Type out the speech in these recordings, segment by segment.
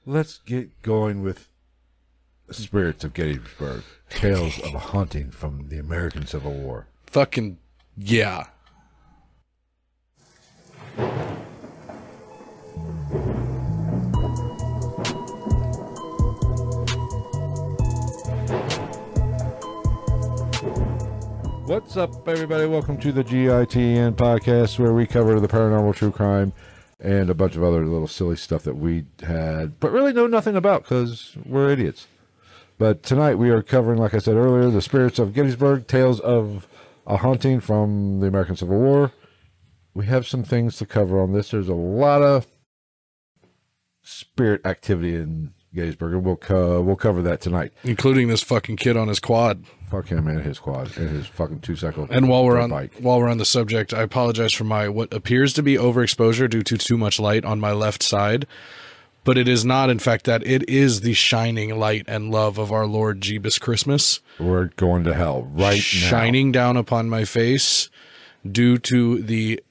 Let's get going with Spirits of Gettysburg, Tales of a Haunting from the American Civil War. Fucking yeah. What's up, everybody? Welcome to the GITN podcast, where we cover the paranormal, true crime, and a bunch of other little silly stuff that we had, but really know nothing about because we're idiots. But tonight we are covering, like I said earlier, the Spirits of Gettysburg, Tales of a Haunting from the American Civil War. We have some things to cover on this. There's a lot of spirit activity in Gettysburg, and we'll cover that tonight, Including this fucking kid on his quad. Fuck him and his quad and his fucking 2-cycle. And while we're on bike. the subject, I apologize for my what appears to be overexposure due to too much light on my left side, but it is not. In fact, that it is the shining light and love of our Lord Jeebus Christmas. We're going to hell right now. Shining down upon my face due to the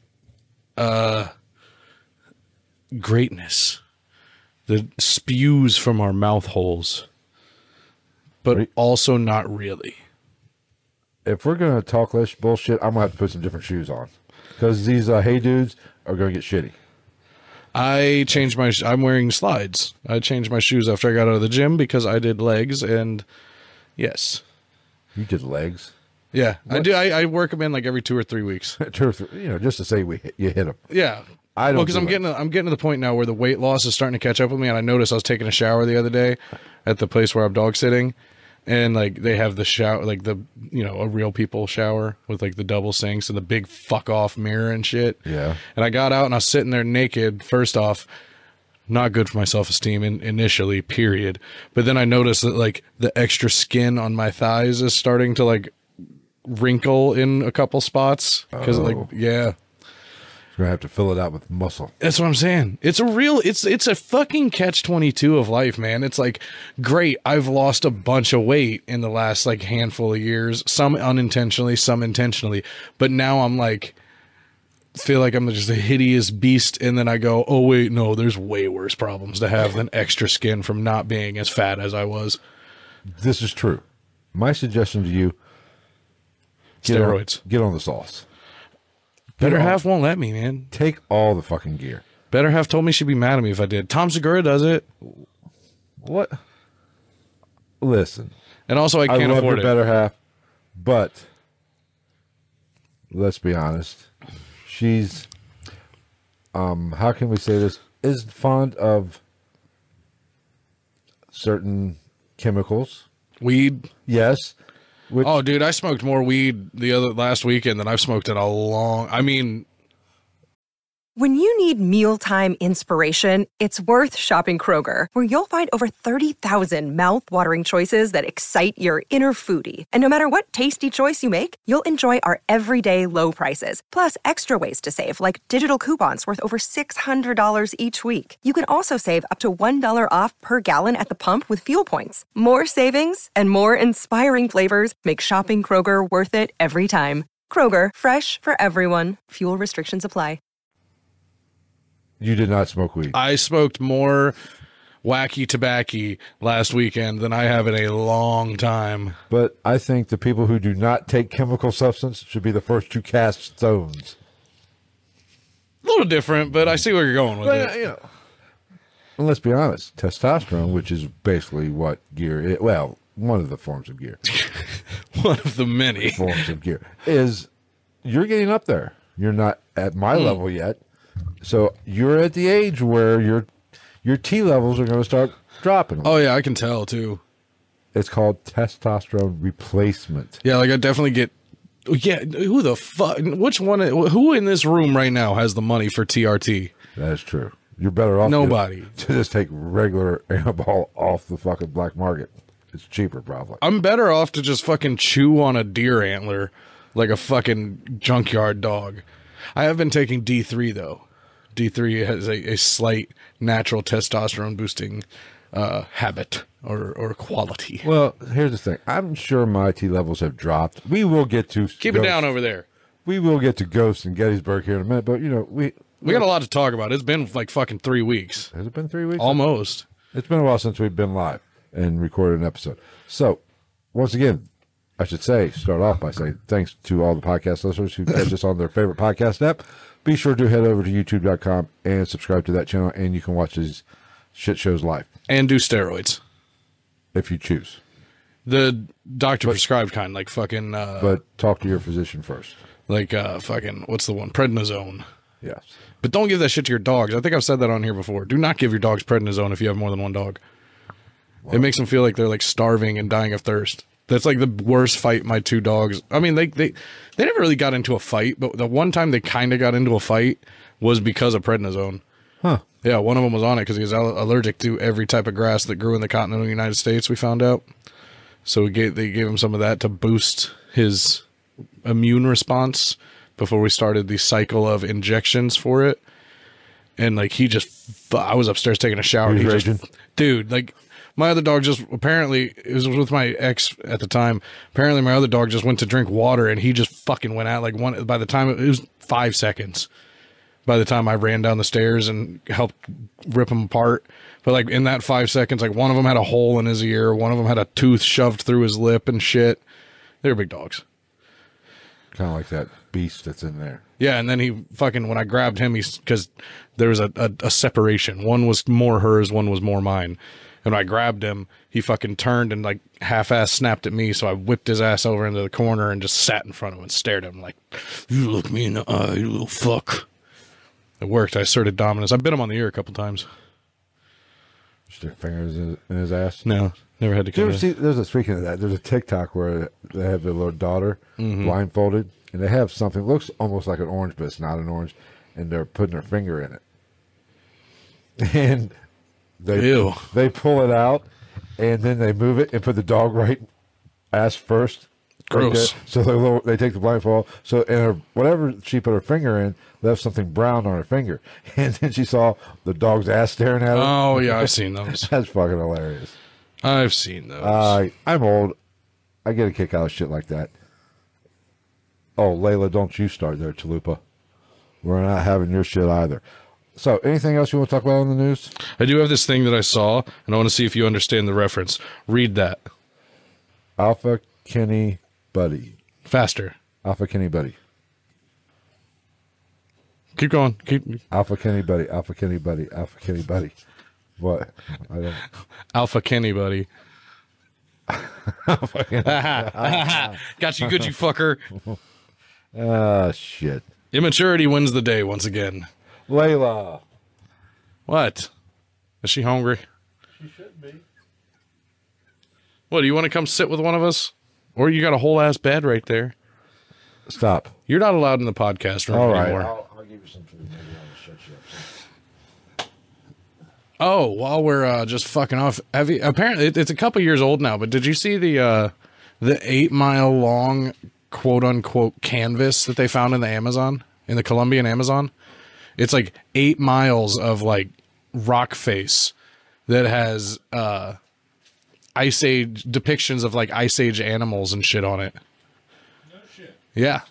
greatness that spews from our mouth holes, but also not really. If we're going to talk less bullshit, I'm going to have to put some different shoes on, because these hey dudes are going to get shitty. I changed my I'm wearing slides. I changed my shoes after I got out of the gym because I did legs, and yes. You did legs? Yeah, what? I do. I work them in like every 2 or 3 weeks. 2 or 3, just to say you hit them. Yeah. I don't. Because I'm getting to the point now where the weight loss is starting to catch up with me, and I noticed I was taking a shower the other day at the place where I'm dog sitting, and like they have the shower, like the a real people shower with like the double sinks and the big fuck off mirror and shit. Yeah. And I got out and I was sitting there naked. First off, not good for my self-esteem initially, period. But then I noticed that like the extra skin on my thighs is starting to like wrinkle in a couple spots because yeah. You're going to have to fill it out with muscle. That's what I'm saying. It's a fucking catch-22 of life, man. It's like, great, I've lost a bunch of weight in the last like handful of years, some unintentionally, some intentionally. But now I'm like, feel like I'm just a hideous beast. And then I go, oh wait, no, there's way worse problems to have than extra skin from not being as fat as I was. This is true. My suggestion to you, steroids. Get on the sauce. Better half won't let me, man. Take all the fucking gear. Better half told me she'd be mad at me if I did. Tom Segura does it. What? Listen. And also, I can't afford it. Better half, but let's be honest. She's, how can we say this? Is fond of certain chemicals. Weed. Yes. Oh, dude, I smoked more weed last weekend than I've smoked in a long... I mean... When you need mealtime inspiration, it's worth shopping Kroger, where you'll find over 30,000 mouth-watering choices that excite your inner foodie. And no matter what tasty choice you make, you'll enjoy our everyday low prices, plus extra ways to save, like digital coupons worth over $600 each week. You can also save up to $1 off per gallon at the pump with fuel points. More savings and more inspiring flavors make shopping Kroger worth it every time. Kroger, fresh for everyone. Fuel restrictions apply. You did not smoke weed. I smoked more wacky tobacco last weekend than I have in a long time. But I think the people who do not take chemical substance should be the first to cast stones. A little different, but I see where you're going with it. And let's be honest, testosterone, which is basically what gear is, well, one of the forms of gear. One of the many forms of gear is you're getting up there. You're not at my level yet. So you're at the age where your T levels are going to start dropping. Oh yeah, I can tell too. It's called testosterone replacement. Yeah, like I definitely get. Yeah, who the fuck? Which one? Who in this room right now has the money for TRT? That is true. You're better off. Nobody to just take regular Anabol off the fucking black market. It's cheaper, probably. I'm better off to just fucking chew on a deer antler like a fucking junkyard dog. I have been taking D3 though. D3 has a slight natural testosterone boosting habit or quality. Well, here's the thing. I'm sure my T levels have dropped. We will get to keep it down over there. We will get to Ghost and Gettysburg here in a minute, but We got a lot to talk about. It's been like fucking 3 weeks. Has it been 3 weeks? Almost. It's been a while since we've been live and recorded an episode. So, once again, I should start off by saying thanks to all the podcast listeners who catch us on their favorite podcast app. Be sure to head over to youtube.com and subscribe to that channel, and you can watch these shit shows live. And do steroids. If you choose. The doctor prescribed kind, like fucking... but talk to your physician first. Like fucking, what's the one? Prednisone. Yes. But don't give that shit to your dogs. I think I've said that on here before. Do not give your dogs prednisone if you have more than one dog. Wow. It makes them feel like they're like starving and dying of thirst. That's like the worst fight my 2 dogs. I mean, they never really got into a fight, but the one time they kind of got into a fight was because of prednisone. Huh. Yeah, one of them was on it because he was allergic to every type of grass that grew in the continental United States, we found out. So they gave him some of that to boost his immune response before we started the cycle of injections for it. And like I was upstairs taking a shower. He was raging. Dude, like my other dog just apparently, it was with my ex at the time. Apparently my other dog just went to drink water and he just fucking went out like by the time it was 5 seconds. By the time I ran down the stairs and helped rip him apart. But like in that 5 seconds, like one of them had a hole in hhis ear. One of them had a tooth shoved through his lip and shit. They were big dogs. Kind of like that beast that's in there. Yeah, and then he fucking, when I grabbed him, because there was a separation. One was more hers, one was more mine. And when I grabbed him, he fucking turned and like half-ass snapped at me, so I whipped his ass over into the corner and just sat in front of him and stared at him like, you look me in the eye, you little fuck. It worked. I asserted dominance. I bit him on the ear a couple times. Stick fingers in his ass? No, never had to come Speaking of that, there's a TikTok where they have their little daughter blindfolded, and they have something, looks almost like an orange, but it's not an orange, and they're putting their finger in it. And they pull it out, and then they move it and put the dog right ass first. Gross. Right, so they take the blindfold. So and whatever she put her finger in left something brown on her finger, and then she saw the dog's ass staring at her. Oh yeah, I've seen those. That's fucking hilarious. I've seen those. I'm old. I get a kick out of shit like that. Oh, Layla, don't you start there, Chalupa. We're not having your shit either. So, anything else you want to talk about on the news? I do have this thing that I saw, and I want to see if you understand the reference. Read that. Alpha Kenny Buddy. Faster. Alpha Kenny Buddy. Keep going. Alpha Kenny Buddy. Alpha Kenny Buddy. Alpha Kenny Buddy. What? I don't. Alpha Kenny Buddy. Got you good, you fucker. Shit. Immaturity wins the day once again. Layla. What? Is she hungry? She should be. What, do you want to come sit with one of us? Or you got a whole ass bed right there. Stop. You're not allowed in the podcast room anymore. I'll give you some food. Maybe I'll shut you up. Oh, while we're just fucking off, apparently it's a couple years old now, but did you see the 8 mile long quote unquote canvas that they found in the Amazon, in the Colombian Amazon? It's like 8 miles of like rock face that has Ice Age depictions of like Ice Age animals and shit on it. No shit. Yeah.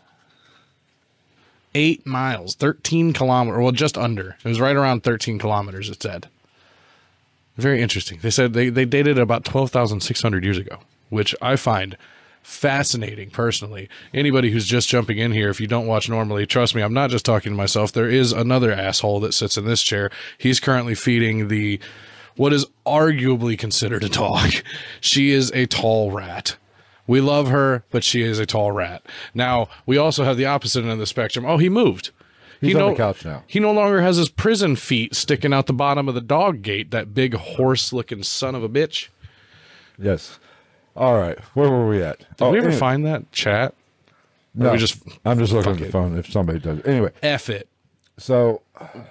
8 miles, 13 kilometers, well, just under. It was right around 13 kilometers, it said. Very interesting. They said they dated it about 12,600 years ago, which I find fascinating personally. Anybody who's just jumping in here, if you don't watch normally, trust me, I'm not just talking to myself. There is another asshole that sits in this chair. He's currently feeding what is arguably considered a dog. She is a tall rat. We love her, but she is a tall rat. Now, we also have the opposite end of the spectrum. Oh, he moved. He's on the couch now. He no longer has his prison feet sticking out the bottom of the dog gate, that big horse-looking son of a bitch. Yes. All right. Where were we at? Did we ever find that chat? No. I'm just looking at the phone if somebody does it. Anyway. F it. So,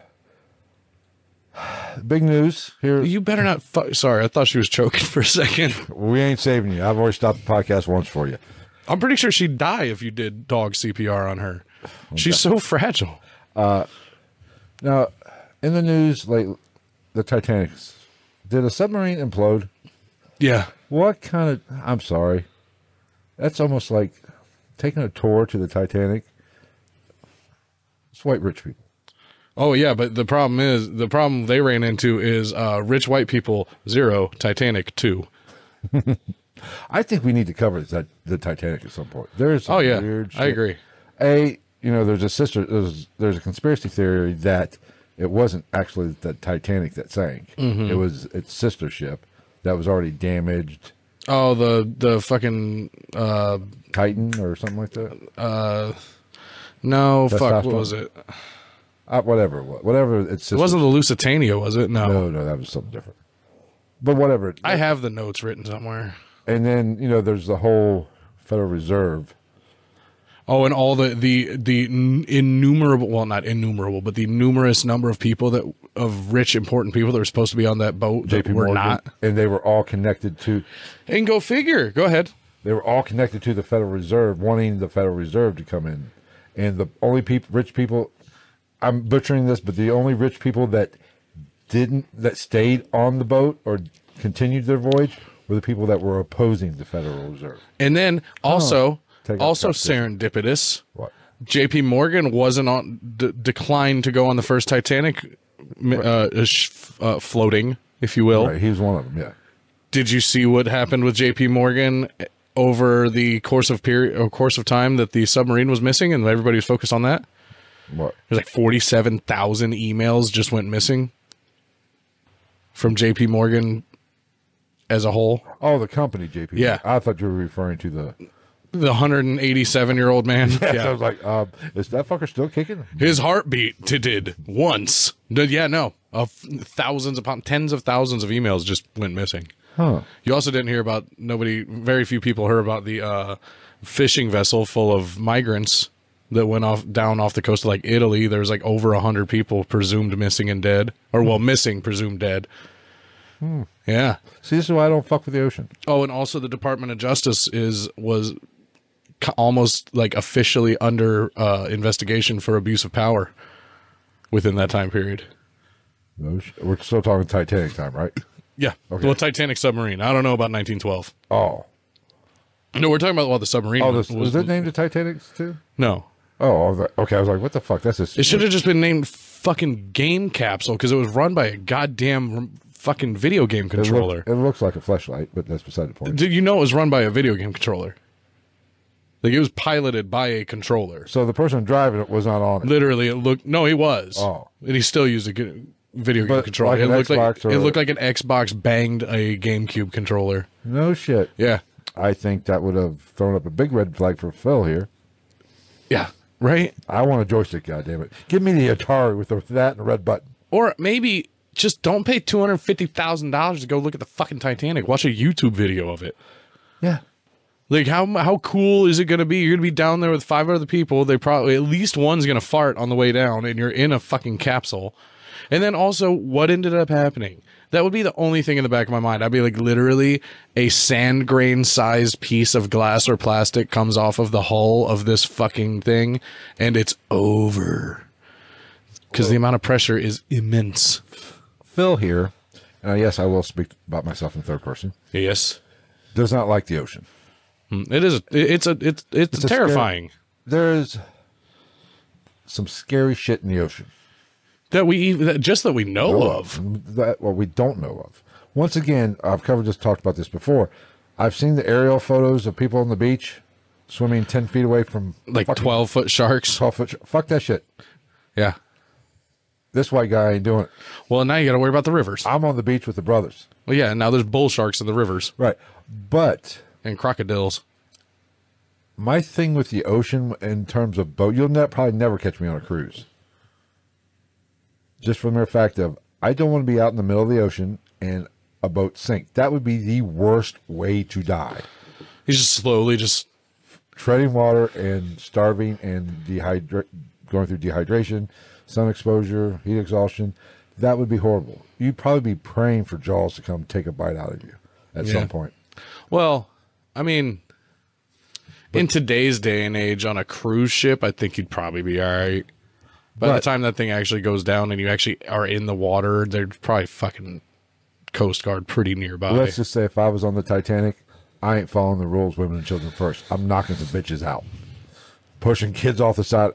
big news here. You better not... Sorry, I thought she was choking for a second. We ain't saving you. I've already stopped the podcast once for you. I'm pretty sure she'd die if you did dog CPR on her. Okay. She's so fragile. Now, in the news, like the Titanic, did a submarine implode? Yeah. What kind of... I'm sorry. That's almost like taking a tour to the Titanic. It's white rich people. Oh yeah, but the problem they ran into is rich white people 0, Titanic 2. I think we need to cover the Titanic at some point. There's some weird shit. I agree. There's a conspiracy theory that it wasn't actually the Titanic that sank. It was its sister ship that was already damaged. Oh, the fucking Titan or something like that. No, fuck, what was it? Whatever it was. Whatever its sister. It wasn't the Lusitania, was it? No, that was something different. But whatever. I have the notes written somewhere. And then there's the whole Federal Reserve. Oh, and all the innumerable, well, not innumerable, but the numerous number of people of rich, important people that were supposed to be on that boat that were not. And they were all connected to. And go figure. Go ahead. They were all connected to the Federal Reserve, wanting the Federal Reserve to come in. And the only rich people, I'm butchering this, but the only rich people that stayed on the boat or continued their voyage were the people that were opposing the Federal Reserve. And then also serendipitous. What? J.P. Morgan wasn't declined to go on the first Titanic floating, if you will. Right, he was one of them. Yeah. Did you see what happened with J.P. Morgan over the course of time that the submarine was missing, and everybody was focused on that? What? There's like 47,000 emails just went missing from J.P. Morgan as a whole. Oh, the company J.P. Yeah. I thought you were referring to the 187-year-old man. Yeah. I was like, is that fucker still kicking? His heartbeat did once. Thousands upon tens of thousands of emails just went missing. Huh. You also didn't hear about very few people heard about the fishing vessel full of migrants that went down off the coast of like Italy. There was like over 100 people presumed missing and dead, or missing, presumed dead. Yeah. See, this is why I don't fuck with the ocean. Oh, and also the Department of Justice was almost like officially under investigation for abuse of power within that time period. We're still talking Titanic time, right? Yeah. Okay. Well, Titanic submarine. I don't know about 1912. Oh. No, we're talking about the submarine. Oh, was it named the Titanic too? No. Oh, okay. I was like, what the fuck? That's It should have just been named fucking Game Capsule because it was run by a goddamn fucking video game controller. It looks like a fleshlight, but that's beside the point. Did you know it was run by a video game controller? Like it was piloted by a controller. So the person driving it was not on it. Literally, it looked. No, he was. Oh, and he still used a video game controller. Like it looked like an Xbox banged a GameCube controller. No shit. Yeah, I think that would have thrown up a big red flag for Phil here. Yeah, right. I want a joystick. Goddammit. Give me the Atari with that and a red button. Or maybe just don't pay $250,000 to go look at the fucking Titanic. Watch a YouTube video of it. Yeah. Like how cool is it going to be? You're going to be down there with 5 other people. They probably at least one's going to fart on the way down, and you're in a fucking capsule. And then also, what ended up happening? That would be the only thing in the back of my mind. I'd be like, literally, a sand grain sized piece of glass or plastic comes off of the hull of this fucking thing, and it's over. Because the amount of pressure is immense. Phil here, and yes, I will speak about myself in third person. Yes. Does not like the ocean. It is. It's terrifying. There's some scary shit in the ocean that we know of. That we don't know of. Once again, I've talked about this before. I've seen the aerial photos of people on the beach swimming 10 feet away from like 12-foot sharks. 12-foot. Fuck that shit. Yeah. This white guy ain't doing it. Well, now you got to worry about the rivers. I'm on the beach with the brothers. Well, yeah. Now there's bull sharks in the rivers. Right, but. And crocodiles. My thing with the ocean in terms of boat, you'll probably never catch me on a cruise. Just for the mere fact of, I don't want to be out in the middle of the ocean and a boat sink. That would be the worst way to die. He's just slowly treading water and starving and going through dehydration, sun exposure, heat exhaustion. That would be horrible. You'd probably be praying for Jaws to come take a bite out of you at some point. Well, I mean, in today's day and age on a cruise ship, I think you'd probably be all right. By the time that thing actually goes down and you actually are in the water, there's probably fucking Coast Guard pretty nearby. Let's just say if I was on the Titanic, I ain't following the rules, women and children first. I'm knocking some bitches out. Pushing kids off the side.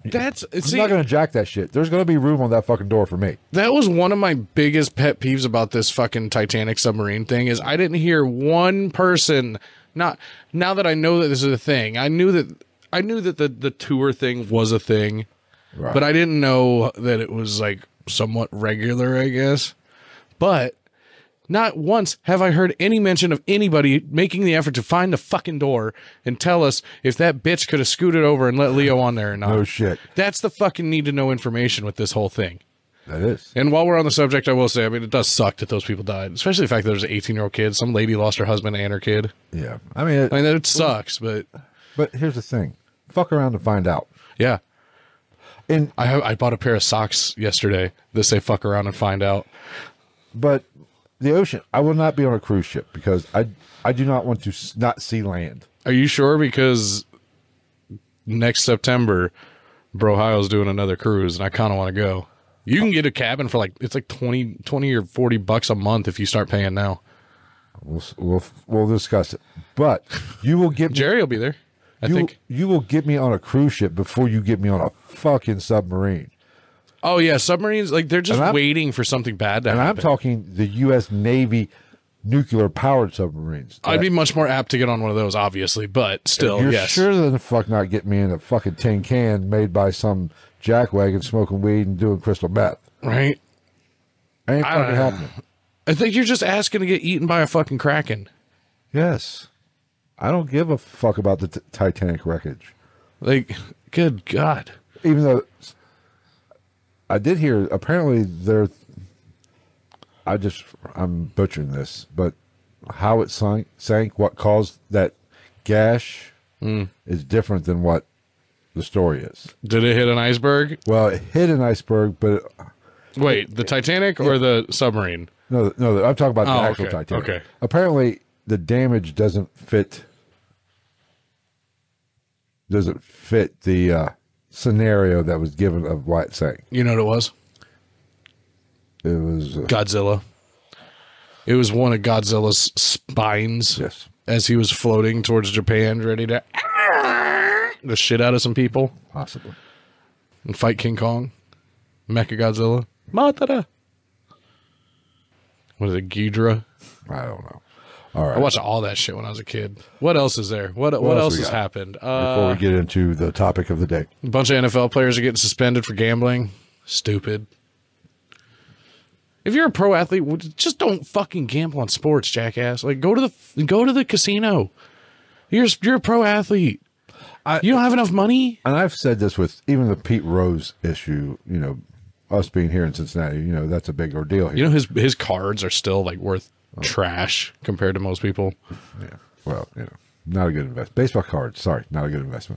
That's I'm see, not going to jack that shit. There's going to be room on that fucking door for me. that was one of my biggest pet peeves about this fucking Titanic submarine thing is I didn't hear one person. Not now that I know that this is a thing. I knew that the tour thing was a thing, Right. but I didn't know that it was like somewhat regular, I guess. But not once have I heard any mention of anybody making the effort to find the fucking door and tell us if that bitch could have scooted over and let Leo on there or not. No shit. That's the fucking need to know information with this whole thing. That is. And while we're on the subject, I will say, I mean, it does suck that those people died, especially the fact that there's an 18-year-old kid. Some lady lost her husband and her kid. Yeah. I mean, It sucks, but here's the thing. Fuck around and find out. yeah. And I bought a pair of socks yesterday that say fuck around and find out. But the ocean, I will not be on a cruise ship because I do not want to not see land. Are you sure? Because next September, Brohio's doing another cruise, and I kind of want to go. You can get a cabin for it's like 20 or $40 a month if you start paying now. We'll discuss it. But you will get me, Jerry will be there, I think. you will get me on a cruise ship before you get me on a fucking submarine. Oh, yeah, submarines, they're just waiting for something bad to And happen. I'm talking the U.S. Navy nuclear-powered submarines. I'd be much more apt to get on one of those, obviously, but still, You're yes. sure than the fuck not getting me in a fucking tin can made by some jackwagon smoking weed and doing crystal meth. Right? Ain't fucking happening. I think you're just asking to get eaten by a fucking kraken. Yes. I don't give a fuck about the Titanic wreckage. Good God. Even though I did hear, apparently I'm butchering this, but how it sank, what caused that gash is different than what the story is. Did it hit an iceberg? Well, it hit an iceberg, but Wait, the Titanic or the submarine? no, I'm talking about the Oh, actual okay, Titanic. okay. Apparently, the damage doesn't fit the scenario that was given of why it sank. You know what it was? It was Godzilla. It was one of Godzilla's spines yes, as he was floating towards Japan, ready to the shit out of some people possibly. and fight King Kong. Mechagodzilla. Matara. What is it, Ghidra? I don't know. All right. I watched all that shit when I was a kid. What else is there? What else we has got? happened? Before we get into the topic of the day, A bunch of NFL players are getting suspended for gambling. Stupid. If you're a pro athlete, just don't fucking gamble on sports, jackass. Go to the casino. You're a pro athlete. You don't have enough money? and I've said this with even the Pete Rose issue. You know, us being here in Cincinnati, you know, that's a big ordeal here. You know his cards are still worth trash compared to most people. Yeah. Well, you know, not a good investment. Baseball cards, sorry, not a good investment.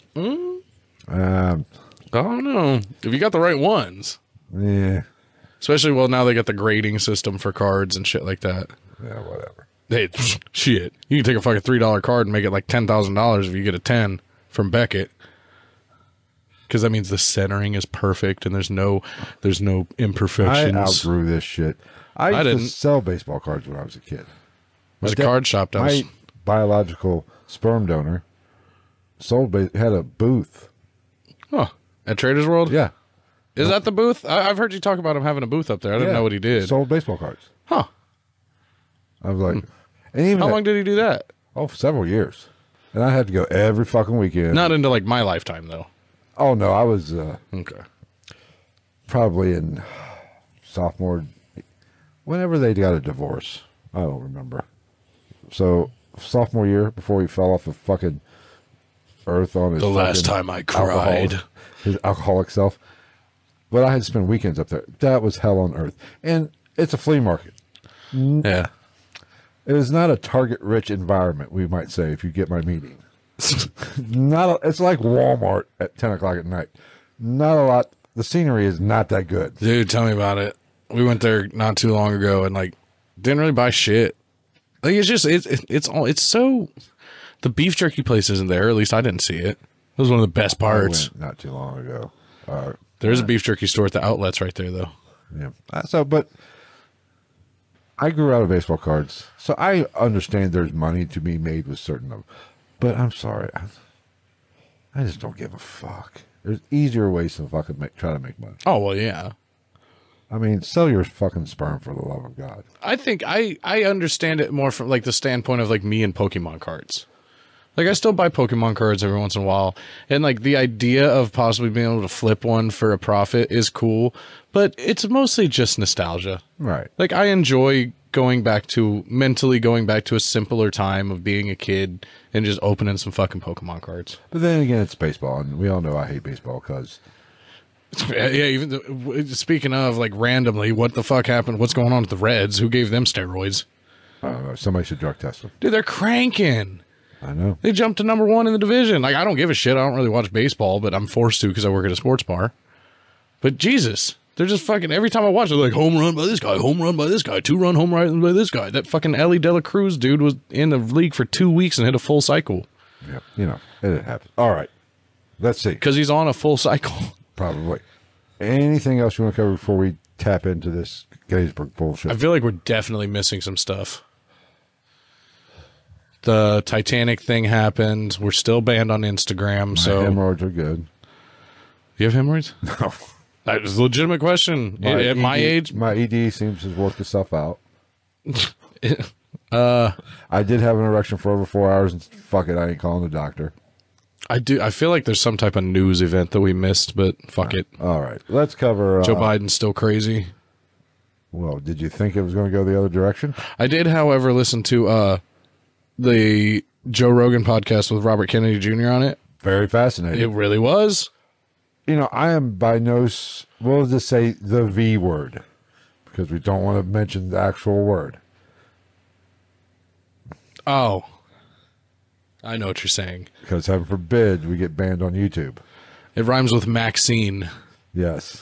I don't know. If you got the right ones. Yeah. Especially, now they got the grading system for cards and shit like that. Yeah, whatever. Hey, shit. You can take a fucking $3 card and make it like $10,000 if you get a 10 from Beckett. Because that means the centering is perfect and there's no I imperfections. outgrew this shit. I used didn't. to sell baseball cards when I was a kid. There's a My dad- card shop down My biological sperm donor had a booth. Huh. At Traders World? Yeah. Is that the booth? I've heard you talk about him having a booth up there. I didn't know what he did. Sold baseball cards. Huh. I was like, and even How long did he do that? several years. And I had to go every fucking weekend. Not into my lifetime, though. Oh no, I was Okay. probably in sophomore, whenever they got a divorce. I don't remember. So sophomore year, before he fell off the fucking earth on his The last fucking time I cried. his alcoholic self. But I had to spend weekends up there. That was hell on earth. And it's a flea market. Yeah. It is not a target-rich environment, we might say, if you get my meaning. It's like Walmart at 10 o'clock at night. Not a lot. The scenery is not that good. Dude, tell me about it. We went there not too long ago and didn't really buy shit. It's just it's so the beef jerky place isn't there. At least I didn't see it. It was one of the best parts. I went not too long ago. There's a beef jerky store at the outlets right there, though. Yeah. But I grew out of baseball cards, so I understand there's money to be made with certain of them. But I'm sorry, I just don't give a fuck. There's easier ways to fucking try to make money. Oh, well, yeah. I mean, sell your fucking sperm for the love of God. I think I understand it more from like the standpoint of like me and Pokemon cards. Like I still buy Pokemon cards every once in a while, and like the idea of possibly being able to flip one for a profit is cool, but it's mostly just nostalgia. Right. Like I enjoy mentally going back to a simpler time of being a kid and just opening some fucking Pokemon cards. But then again, it's baseball, and we all know I hate baseball because... Yeah, speaking of, like, randomly, what the fuck happened? What's going on with the Reds? Who gave them steroids? I don't know. Somebody should drug test them. Dude, they're cranking. I know. They jumped to #1 in the division. Like, I don't give a shit. I don't really watch baseball, but I'm forced to because I work at a sports bar. But Jesus, they're just fucking, every time I watch, they're like, home run by this guy, home run by this guy, 2-run home run by this guy. That fucking Ellie De La Cruz dude was in the league for 2 weeks and hit a full cycle. Yeah, you know, it happens. All right. Let's see. Because he's on a full cycle. Probably. Anything else you want to cover before we tap into this Gettysburg bullshit? I feel like we're definitely missing some stuff. The Titanic thing happened. We're still banned on Instagram. So hemorrhoids are good. You have hemorrhoids? No. That is a legitimate question. At my age, my ED seems to work itself out. I did have an erection for over 4 hours, and fuck it, I ain't calling the doctor. I feel like there's some type of news event that we missed, but fuck it. All right, let's cover. Joe Biden's still crazy. Well, did you think it was going to go the other direction? I did, however, listen to the Joe Rogan podcast with Robert Kennedy Jr. on it. Very fascinating. It really was. You know, I am by no, we'll just say the V word, because we don't want to mention the actual word. Oh. I know what you're saying. Because heaven forbid we get banned on YouTube. It rhymes with Maxine. Yes.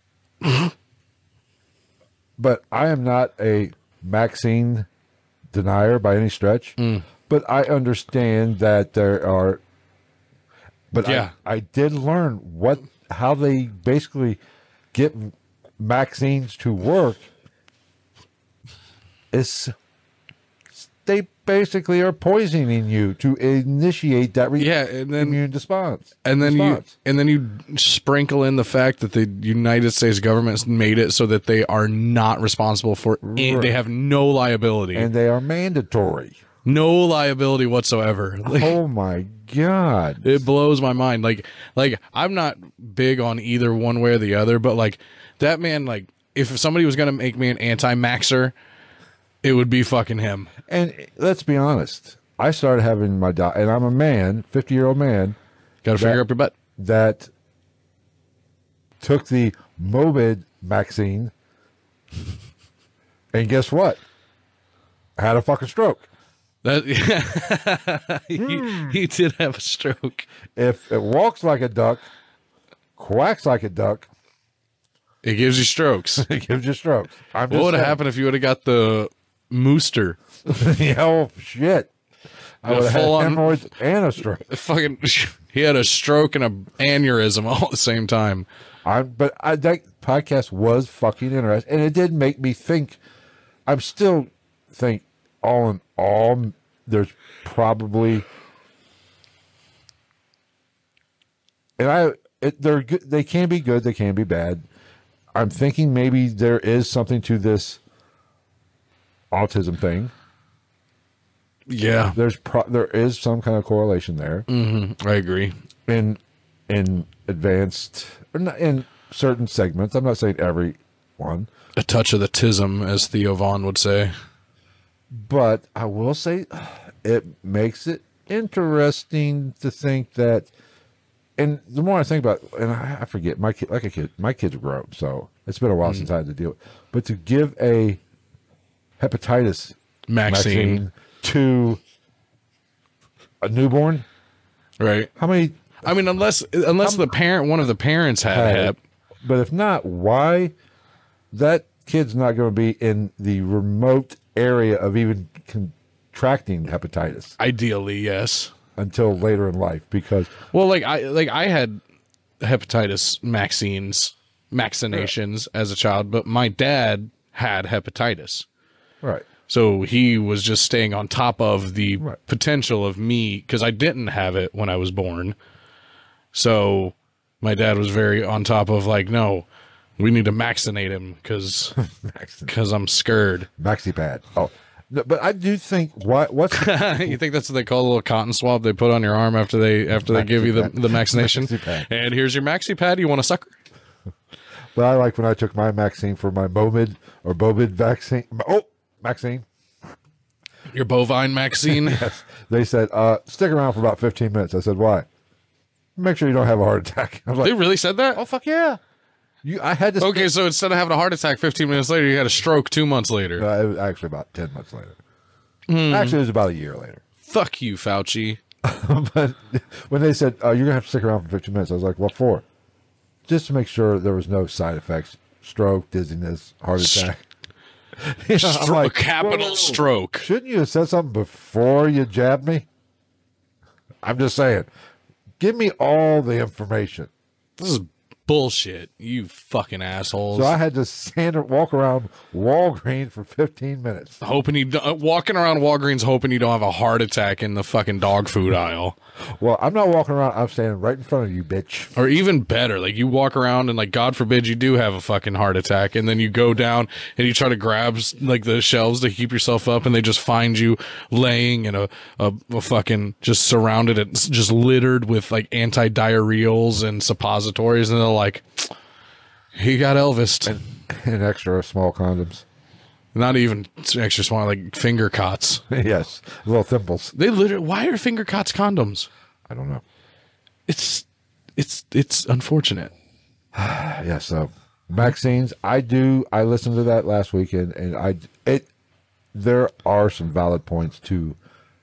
But I am not a Maxine denier by any stretch. But I understand that there are... But yeah. I did learn how they basically get Maxines to work. They basically are poisoning you to initiate that immune response. And then you sprinkle in the fact that the United States government made it so that they are not responsible for it. They have no liability. And they are mandatory. No liability whatsoever. Like, oh my God. It blows my mind. Like I'm not big on either one way or the other, but like that man, like if somebody was going to make me an anti-maxer, it would be fucking him. And let's be honest. I started having my and I'm a man, 50-year-old man. Got a finger up your butt. That took the Mobid vaccine. And guess what? I had a fucking stroke. He did have a stroke. If it walks like a duck, quacks like a duck, it gives you strokes. It gives you strokes. What would have happened if you would have got the mooster? Oh shit! I would have had hemorrhoids and a stroke. Fucking, he had a stroke and an aneurysm all at the same time. That podcast was fucking interesting, and it did make me think. I'm still think all in all, there's probably, and they're good. They can be good. They can be bad. I'm thinking maybe there is something to this autism thing. Yeah, there is some kind of correlation there. Mm-hmm. I agree. In advanced, or not in certain segments. I'm not saying every one. A touch of the tism, as Theo Vaughn would say. But I will say, it makes it interesting to think that. And the more I think about it, and I forget, my kids are grown, so it's been a while since I had to deal with it. But to give a hepatitis vaccine to a newborn, right? How many? I mean, unless one of the parents had hep. But if not, why? That kid's not going to be in the remote area of even contracting hepatitis. Ideally, yes. Until later in life, because I had hepatitis vaccinations as a child, but my dad had hepatitis, right? So he was just staying on top of the potential of me, because I didn't have it when I was born. So My dad was very on top of like, no, we need to vaccinate him because I'm scared. MaxiPad. Oh, no, but I do think what's You think that's what they call a little cotton swab they put on your arm after they give you the vaccination? And here's your MaxiPad. You want a sucker? But I like when I took my vaccine for my Bovid vaccine. Oh, vaccine. Your bovine vaccine. Yes. They said, stick around for about 15 minutes. I said, why? Make sure you don't have a heart attack. I was like, They really said that? oh, fuck yeah. I had to. Okay, so instead of having a heart attack 15 minutes later, you had a stroke 2 months later. It was actually about 10 months later. Actually, it was about a year later. Fuck you, Fauci. But when they said, you're going to have to stick around for 15 minutes, I was like, what for? Just to make sure there was no side effects, stroke, dizziness, heart attack. You know, I'm like, Capital whoa. stroke. Shouldn't you have said something before you jabbed me? I'm just saying. Give me all the information. This is bullshit, you fucking assholes. So I had to walk around Walgreens for 15 minutes. Hoping you walking around Walgreens hoping you don't have a heart attack in the fucking dog food aisle. Well, I'm not walking around. I'm standing right in front of you, bitch. Or even better, like you walk around and like God forbid you do have a fucking heart attack, and then you go down and you try to grab like the shelves to keep yourself up, and they just find you laying in a fucking just surrounded and just littered with like anti-diarrheals and suppositories, and they're like, he got Elvised. And extra small condoms. Not even extra small, like finger cots. Yes, little thimples. They literally, why are finger cots condoms? I don't know. It's unfortunate. Yeah, so vaccines, I listened to that last weekend, and there are some valid points to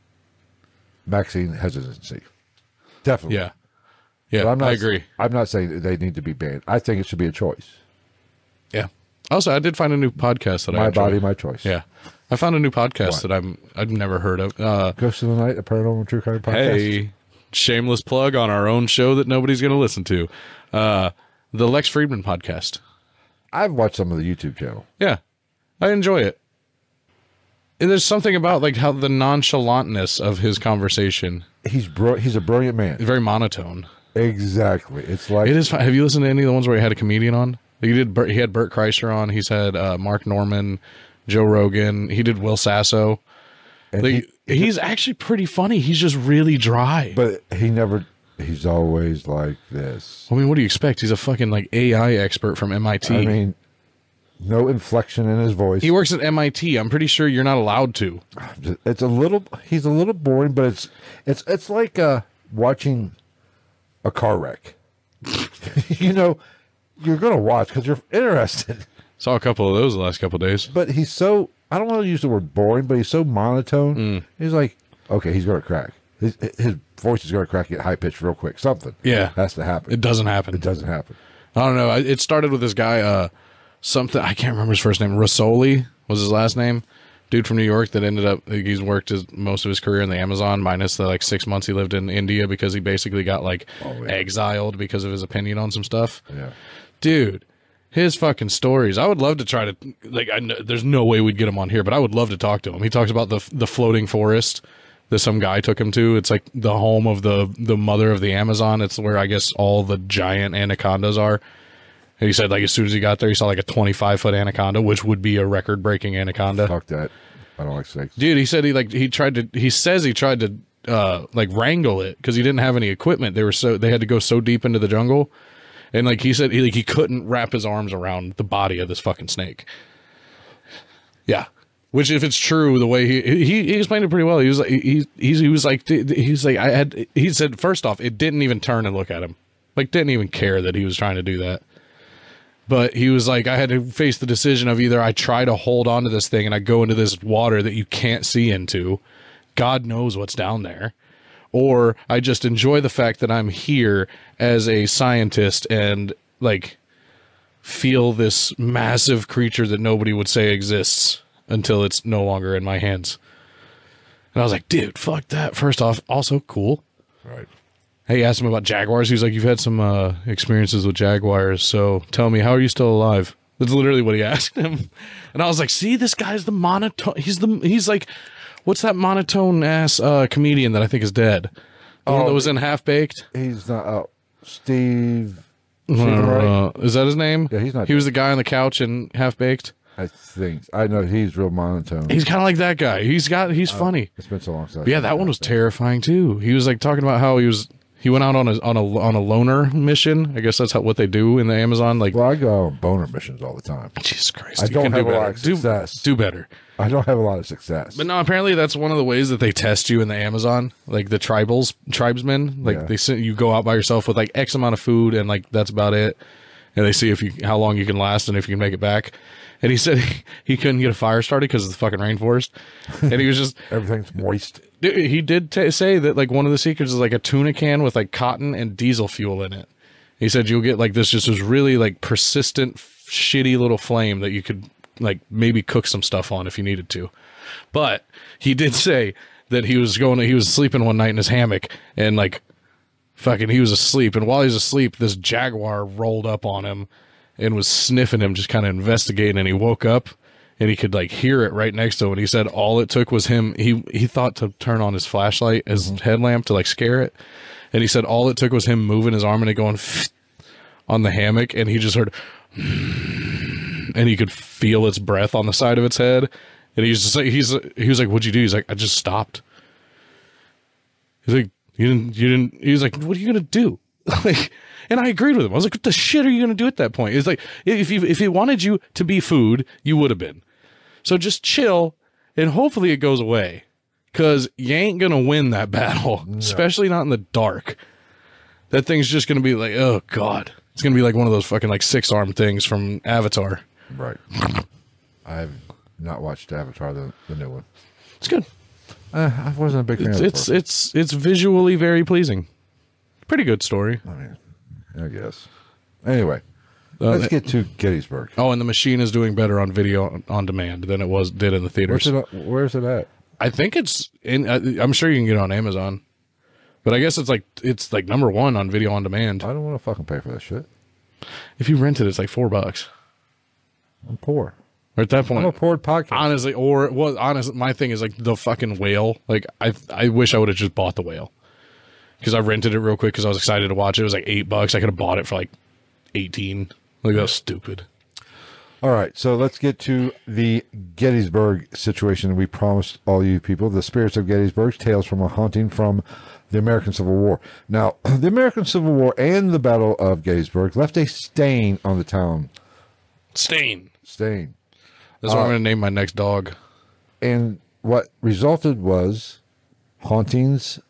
vaccine hesitancy. Definitely. Yeah. Yeah, But I agree. I'm not saying that they need to be banned. I think it should be a choice. Yeah. Also, I did find a new podcast that I My enjoy. body, my choice. Yeah. I found a new podcast What? that I've never heard of. Ghost of the Night, a Paranormal True Crime podcast. Hey, shameless plug on our own show that nobody's going to listen to. The Lex Friedman podcast. I've watched some of the YouTube channel. Yeah. I enjoy it. And there's something about like how the nonchalantness of his conversation. He's a brilliant man. Very monotone. Exactly. It's like It is. Have you listened to any of the ones where he had a comedian on? He had Bert Kreischer on. He's had Mark Norman, Joe Rogan. He did Will Sasso. and Like, he's actually pretty funny. He's just really dry. but he's always like this. I mean, what do you expect? He's a fucking like AI expert from MIT. I mean, no inflection in his voice. He works at MIT. I'm pretty sure you're not allowed to. He's a little boring, but it's like watching a car wreck. You know, you're going to watch because you're interested. Saw a couple of those the last couple of days. But he's so, I don't want to use the word boring, but he's so monotone. He's like, okay, he's going to crack. His voice is going to crack, get high pitched real quick. Something has to happen. It doesn't happen. It doesn't happen. I don't know. It started with this guy, something, I can't remember his first name. Rasoli was his last name. Dude from New York that ended up, he's worked most of his career in the Amazon, minus the like 6 months he lived in India because he basically got like exiled because of his opinion on some stuff. Yeah. Dude, his fucking stories. I would love to try to, like, there's no way we'd get him on here, but I would love to talk to him. He talks about the floating forest that some guy took him to. It's like the home of the mother of the Amazon. It's where I guess all the giant anacondas are. And he said, like, as soon as he got there, he saw like a 25-foot anaconda, which would be a record-breaking anaconda. Fuck that. I don't like snakes. Dude, he said he tried to like wrangle it because he didn't have any equipment. They had to go so deep into the jungle. And like he said, he couldn't wrap his arms around the body of this fucking snake. Yeah. Which, if it's true, the way he explained it pretty well. He said, first off, it didn't even turn and look at him. Like, didn't even care that he was trying to do that. But he was like, I had to face the decision of either I try to hold on to this thing and I go into this water that you can't see into. God knows what's down there. Or I just enjoy the fact that I'm here as a scientist and like feel this massive creature that nobody would say exists until it's no longer in my hands. And I was like, dude, fuck that. First off, also cool. Right. He asked him about jaguars. He was like, you've had some experiences with jaguars, so tell me, how are you still alive? That's literally what he asked him. And I was like, see, this guy's the monotone. He's like, what's that monotone ass comedian that I think is dead? The one that was in Half Baked? He's not Steve. Stephen Wright? Is that his name? Yeah, he's not He was the guy on the couch in Half Baked. I think. I know he's real monotone. He's kind of like that guy. He's funny. It's been so long since But yeah, that one was terrifying too. He was like talking about how he went out on a loner mission. I guess that's what they do in the Amazon. Like, well, I go on boner missions all the time. Jesus Christ, I you don't can have do a better. lot of success. Do better. I don't have a lot of success. But no, apparently that's one of the ways that they test you in the Amazon. Like the tribesmen, like they send you go out by yourself with like X amount of food, and like that's about it. And they see how long you can last and if you can make it back. And he said he couldn't get a fire started because of the fucking rainforest, and he was just everything's moist. He did say that like one of the secrets is like a tuna can with like cotton and diesel fuel in it. He said you'll get like this really like persistent shitty little flame that you could like maybe cook some stuff on if you needed to. But he did say that he was sleeping one night in his hammock and like fucking he was asleep, and while he was asleep this jaguar rolled up on him and was sniffing him, just kind of investigating, and he woke up and he could like hear it right next to him, and he said all it took was him he thought to turn on his flashlight, his headlamp to like scare it, and he said all it took was him moving his arm and it going on the hammock, and he just heard and he could feel its breath on the side of its head, and he was like, what'd you do? He's like, I just stopped. He's like, you didn't he was like, what are you gonna do? Like, and I agreed with him. I was like, what the shit are you going to do at that point? It's like, if he wanted you to be food, you would have been. So just chill, and hopefully it goes away. Because you ain't going to win that battle, especially not in the dark. That thing's just going to be like, oh, God. It's going to be like one of those fucking like 6-arm things from Avatar. Right. I've not watched Avatar, the new one. It's good. I wasn't a big fan of it. It's visually very pleasing. Pretty good story. I mean, I guess. Anyway, let's get to Gettysburg. Oh, and the machine is doing better on video on demand than it did in the theaters. Where's it at? I think it's in. I'm sure you can get it on Amazon, but I guess it's like #1 on video on demand. I don't want to fucking pay for that shit. If you rent it, it's like $4. I'm poor. Or at that point, I'm a poor podcast. Honestly, my thing is like the fucking whale. Like I wish I would have just bought the whale. Because I rented it real quick because I was excited to watch it. It was like $8. I could have bought it for like 18. Like, that was stupid. All right, so let's get to the Gettysburg situation we promised all you people. The Spirits of Gettysburg, Tales from a Haunting from the American Civil War. Now, the American Civil War and the Battle of Gettysburg left a stain on the town. Stain. Stain. That's what I'm going to name my next dog. And what resulted was hauntings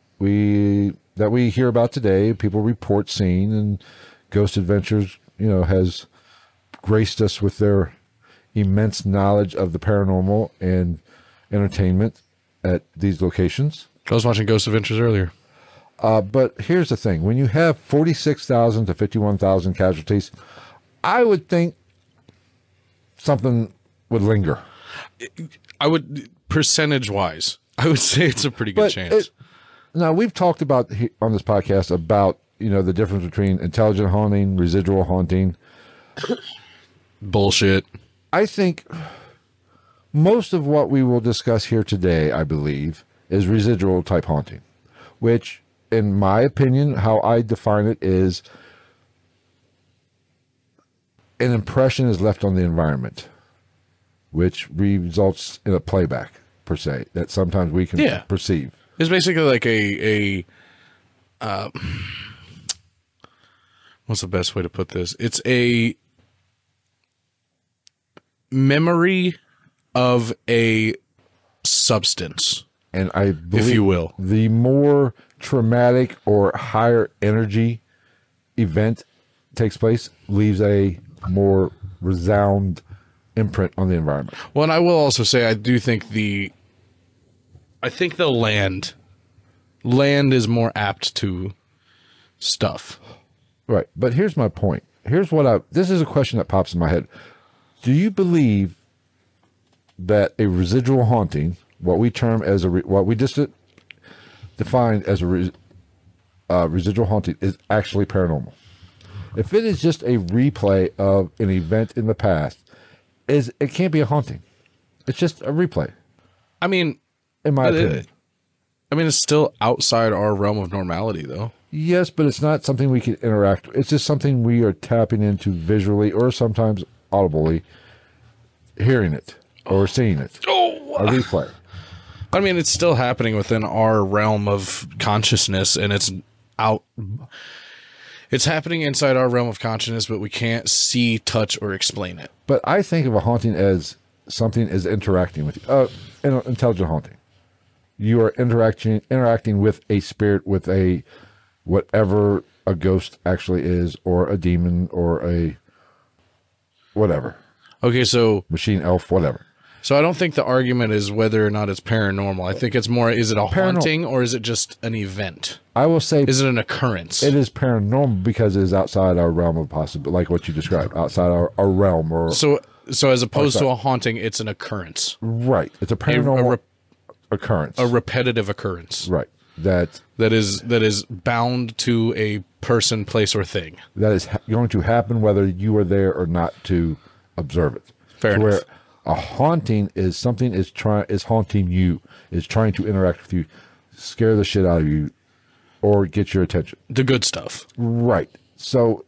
that we hear about today. People report seeing, and Ghost Adventures, has graced us with their immense knowledge of the paranormal and entertainment at these locations. I was watching Ghost Adventures earlier. But here's the thing. When you have 46,000 to 51,000 casualties, I would think something would linger. I would, percentage-wise, I would say it's a pretty good chance. Now, we've talked about on this podcast about, the difference between intelligent haunting, residual haunting. Bullshit. I think most of what we will discuss here today, I believe, is residual type haunting, which, in my opinion, how I define it is an impression is left on the environment, which results in a playback, per se, that sometimes we can perceive. It's basically like what's the best way to put this? It's a memory of a substance, and I believe, if you will, the more traumatic or higher energy event takes place leaves a more resound imprint on the environment. Well, and I will also say I do think the land is more apt to stuff. Right. But here's my point. This is a question that pops in my head. Do you believe that a residual haunting, what we term as what we just defined as a residual haunting, is actually paranormal? If it is just a replay of an event in the past, it can't be a haunting. It's just a replay. I mean, in my opinion. It's still outside our realm of normality, though. Yes, but it's not something we can interact with. It's just something we are tapping into visually or sometimes audibly, hearing it or seeing it. A replay. I mean, it's still happening within our realm of consciousness, and it's out. It's happening inside our realm of consciousness, but we can't see, touch, or explain it. But I think of a haunting as something is interacting with you. An intelligent haunting. You are interacting with a spirit, with a whatever a ghost actually is, or a demon, or a whatever. Okay, so Machine elf, whatever. So I don't think the argument is whether or not it's paranormal. I think it's more, is it a haunting or is it just an event? I will say, is it an occurrence? It is paranormal because it is outside our realm of possibility, like what you described, outside our realm. Or so as opposed to a haunting, it's an occurrence. Right. It's a paranormal occurrence. A repetitive occurrence. Right. That is bound to a person, place, or thing. That is going to happen whether you are there or not to observe it. Fair enough. Where a haunting is something is haunting you, is trying to interact with you, scare the shit out of you, or get your attention. The good stuff. Right. So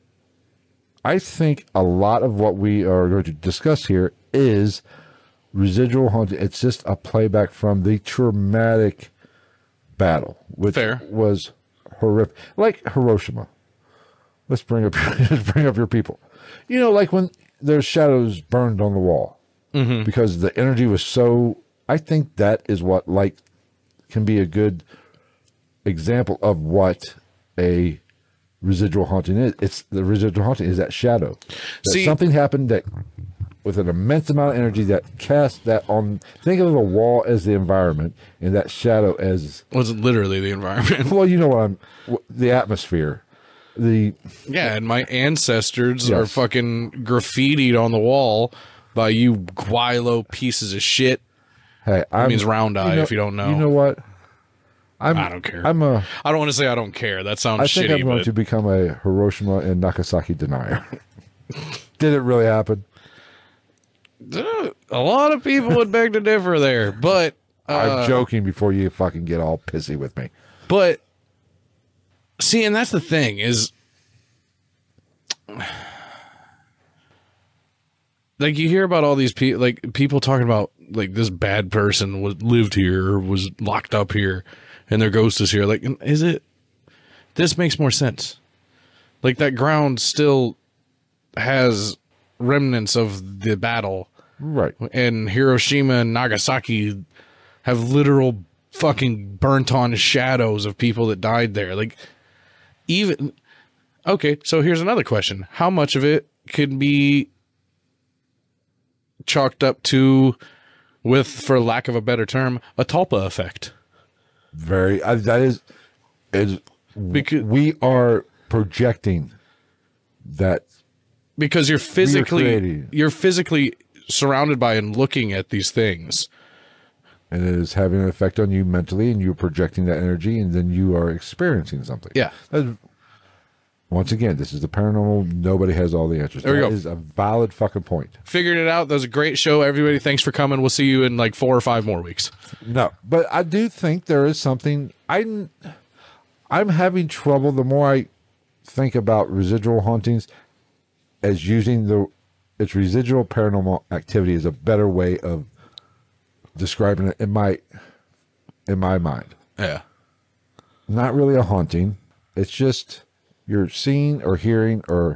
I think a lot of what we are going to discuss here is residual haunting. It's just a playback from the traumatic battle, which was horrific. Like Hiroshima. Let's bring up your people. You know, like when there's shadows burned on the wall. Mm-hmm. Because the energy was so, I think that is what can be a good example of what a residual haunting is. It's the residual haunting is that shadow. Something happened that with an immense amount of energy that cast that on. Think of the wall as the environment and that shadow as was literally the environment. Well, you know the atmosphere. And my ancestors are fucking graffitied on the wall by you guilo pieces of shit. Hey, that means round eye, if you don't know. You know what? I don't care. I don't want to say I don't care. That sounds shitty. I think I'm going to become a Hiroshima and Nagasaki denier. Did it really happen? A lot of people would beg to differ there, but I'm joking before you fucking get all pissy with me. But see, and that's the thing is, like, you hear about all these people, like people talking about like this bad person lived here or was locked up here, and their ghost is here. Like, is it? This makes more sense. Like, that ground still has remnants of the battle, right? And Hiroshima and Nagasaki have literal fucking burnt on shadows of people that died there. Like, even okay. So here's another question: how much of it could be chalked up to, with, for lack of a better term, a Tulpa effect? That is because we are projecting that, because you're physically surrounded by and looking at these things, and it is having an effect on you mentally, and you're projecting that energy, and then you are experiencing something. Yeah. Once again, this is the paranormal. Nobody has all the answers. There we go. That is a valid fucking point. Figured it out. That was a great show, everybody. Thanks for coming. We'll see you in like 4 or 5 more weeks. No, but I do think there is something. I'm having trouble the more I think about residual hauntings as using its residual paranormal activity is a better way of describing it in my mind. Yeah. Not really a haunting. It's just you're seeing or hearing or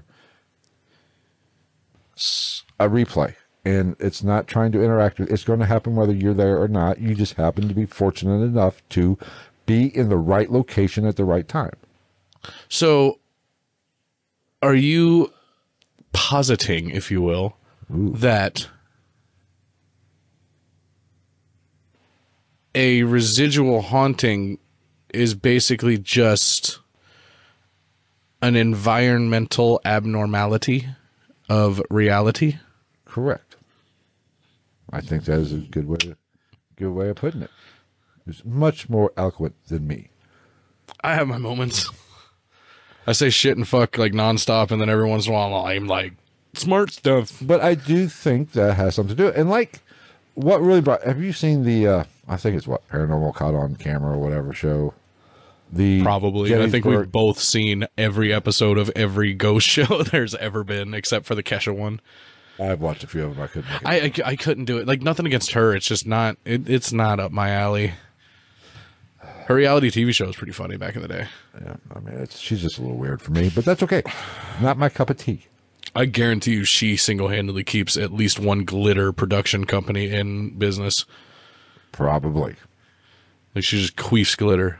a replay, and it's not trying to interact with. It's going to happen whether you're there or not. You just happen to be fortunate enough to be in the right location at the right time. So are you positing, if you will, that a residual haunting is basically just an environmental abnormality of reality? Correct. I think that is a good way of putting it. It's much more eloquent than me. I have my moments. I say shit and fuck like nonstop, and then every once in a while I'm like, smart stuff. But I do think that has something to do. And like, what really have you seen the, I think it's Paranormal Caught on Camera or whatever show? The Probably. I think Gettysburg- we've both seen every episode of every ghost show there's ever been, except for the Kesha one. I've watched a few of them. I couldn't make it. I couldn't do it. Like, nothing against her. It's just not. It's not up my alley. Her reality TV show was pretty funny back in the day. Yeah, I mean, she's just a little weird for me, but that's okay. Not my cup of tea. I guarantee you she single-handedly keeps at least one glitter production company in business. Probably. Like, she just queefs glitter.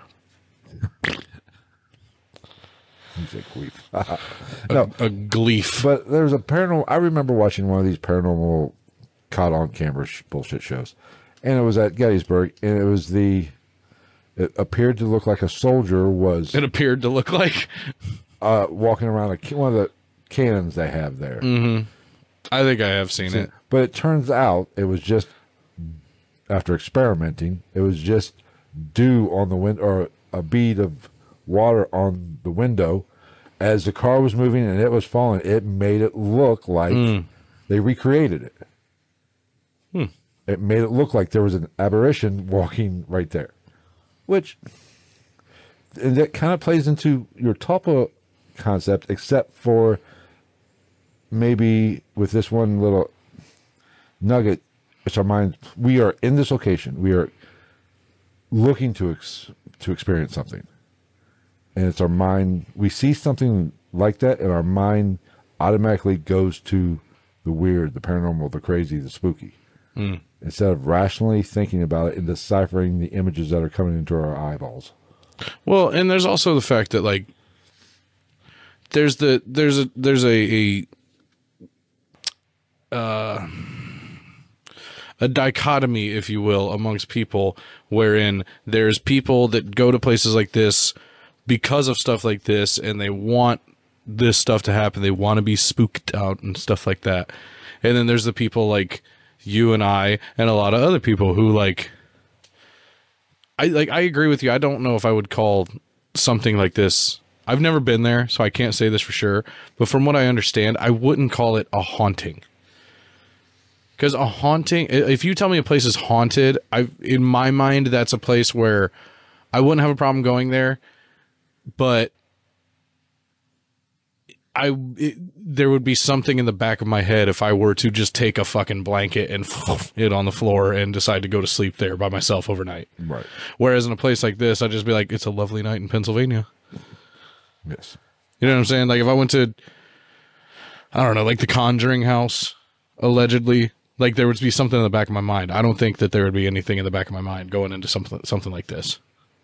You say queef. No, A gleef. but there's a paranormal. I remember watching one of these paranormal caught on camera bullshit shows, and it was at Gettysburg, and it was it appeared to look like a soldier was It appeared to look like. walking around one of the cannons they have there. I think I have seen it. But it turns out it was just, after experimenting, it was just dew on the window, or a bead of water on the window. As the car was moving and it was falling, it made it look like they recreated it. It made it look like there was an apparition walking right there. Which, and that kind of plays into your Tulpa concept, except for maybe with this one little nugget. It's our mind. We are in this location. We are looking to experience something, and it's our mind. We see something like that, and our mind automatically goes to the weird, the paranormal, the crazy, the spooky, instead of rationally thinking about it and deciphering the images that are coming into our eyeballs. Well, and there's also the fact that, like, there's a dichotomy, if you will, amongst people, wherein there's people that go to places like this because of stuff like this, and they want this stuff to happen. They want to be spooked out and stuff like that. And then there's the people like you and I and a lot of other people who, like, I agree with you. I don't know if I would call something like this. I've never been there, so I can't say this for sure. But from what I understand, I wouldn't call it a haunting. Because a haunting, if you tell me a place is haunted, in my mind, that's a place where I wouldn't have a problem going there. But there would be something in the back of my head if I were to just take a fucking blanket and it on the floor and decide to go to sleep there by myself overnight. Right. Whereas in a place like this, I'd just be like, it's a lovely night in Pennsylvania. Yes. You know what I'm saying? Like, if I went to, I don't know, like the Conjuring house, allegedly, like, there would be something in the back of my mind. I don't think that there would be anything in the back of my mind going into something like this.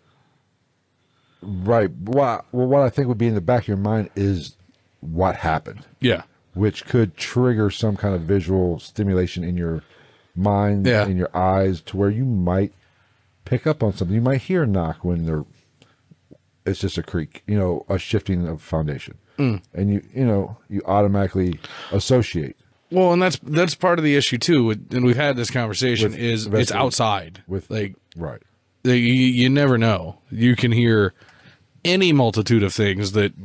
Right. Well, what I think would be in the back of your mind is what happened. Yeah. Which could trigger some kind of visual stimulation in your mind, in your eyes, to where you might pick up on something. You might hear a knock when it's just a creak, a shifting of foundation. And you automatically associate. Well, and that's part of the issue too, and we've had this conversation, is it's outside. Right. You never know. You can hear any multitude of things that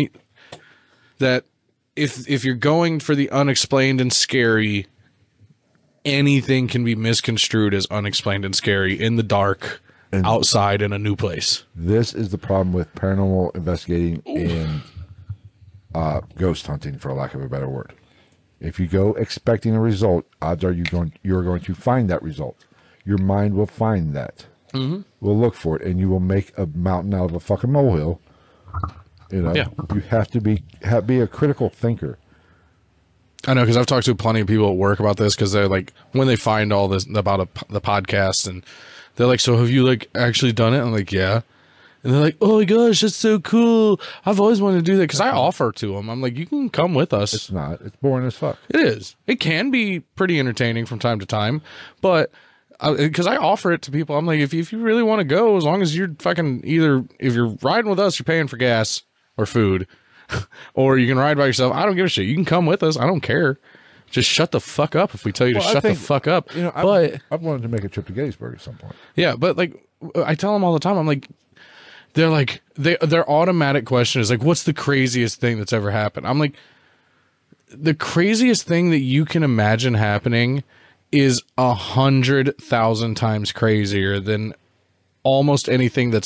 if you're going for the unexplained and scary, anything can be misconstrued as unexplained and scary in the dark, and outside, in a new place. This is the problem with paranormal investigating and ghost hunting, for lack of a better word. If you go expecting a result, odds are you're going to find that result. Your mind will find that. Will look for it, and you will make a mountain out of a fucking molehill. You have to be a critical thinker. I know, because I've talked to plenty of people at work about this, because they're like, when they find all this about the podcast, and they're like, so have you, like, actually done it? I'm like, yeah. And they're like, oh my gosh, that's so cool. I've always wanted to do that, because I offer to them. I'm like, you can come with us. It's not. It's boring as fuck. It is. It can be pretty entertaining from time to time, but because I offer it to people, I'm like, if you really want to go, as long as you're fucking if you're riding with us, you're paying for gas or food, or you can ride by yourself. I don't give a shit. You can come with us. I don't care. Just shut the fuck up if we tell you to shut the fuck up. I've wanted to make a trip to Gettysburg at some point. Yeah, but like I tell them all the time, I'm like, their automatic question is like, what's the craziest thing that's ever happened? I'm like, the craziest thing that you can imagine happening is 100,000 times crazier than almost anything that's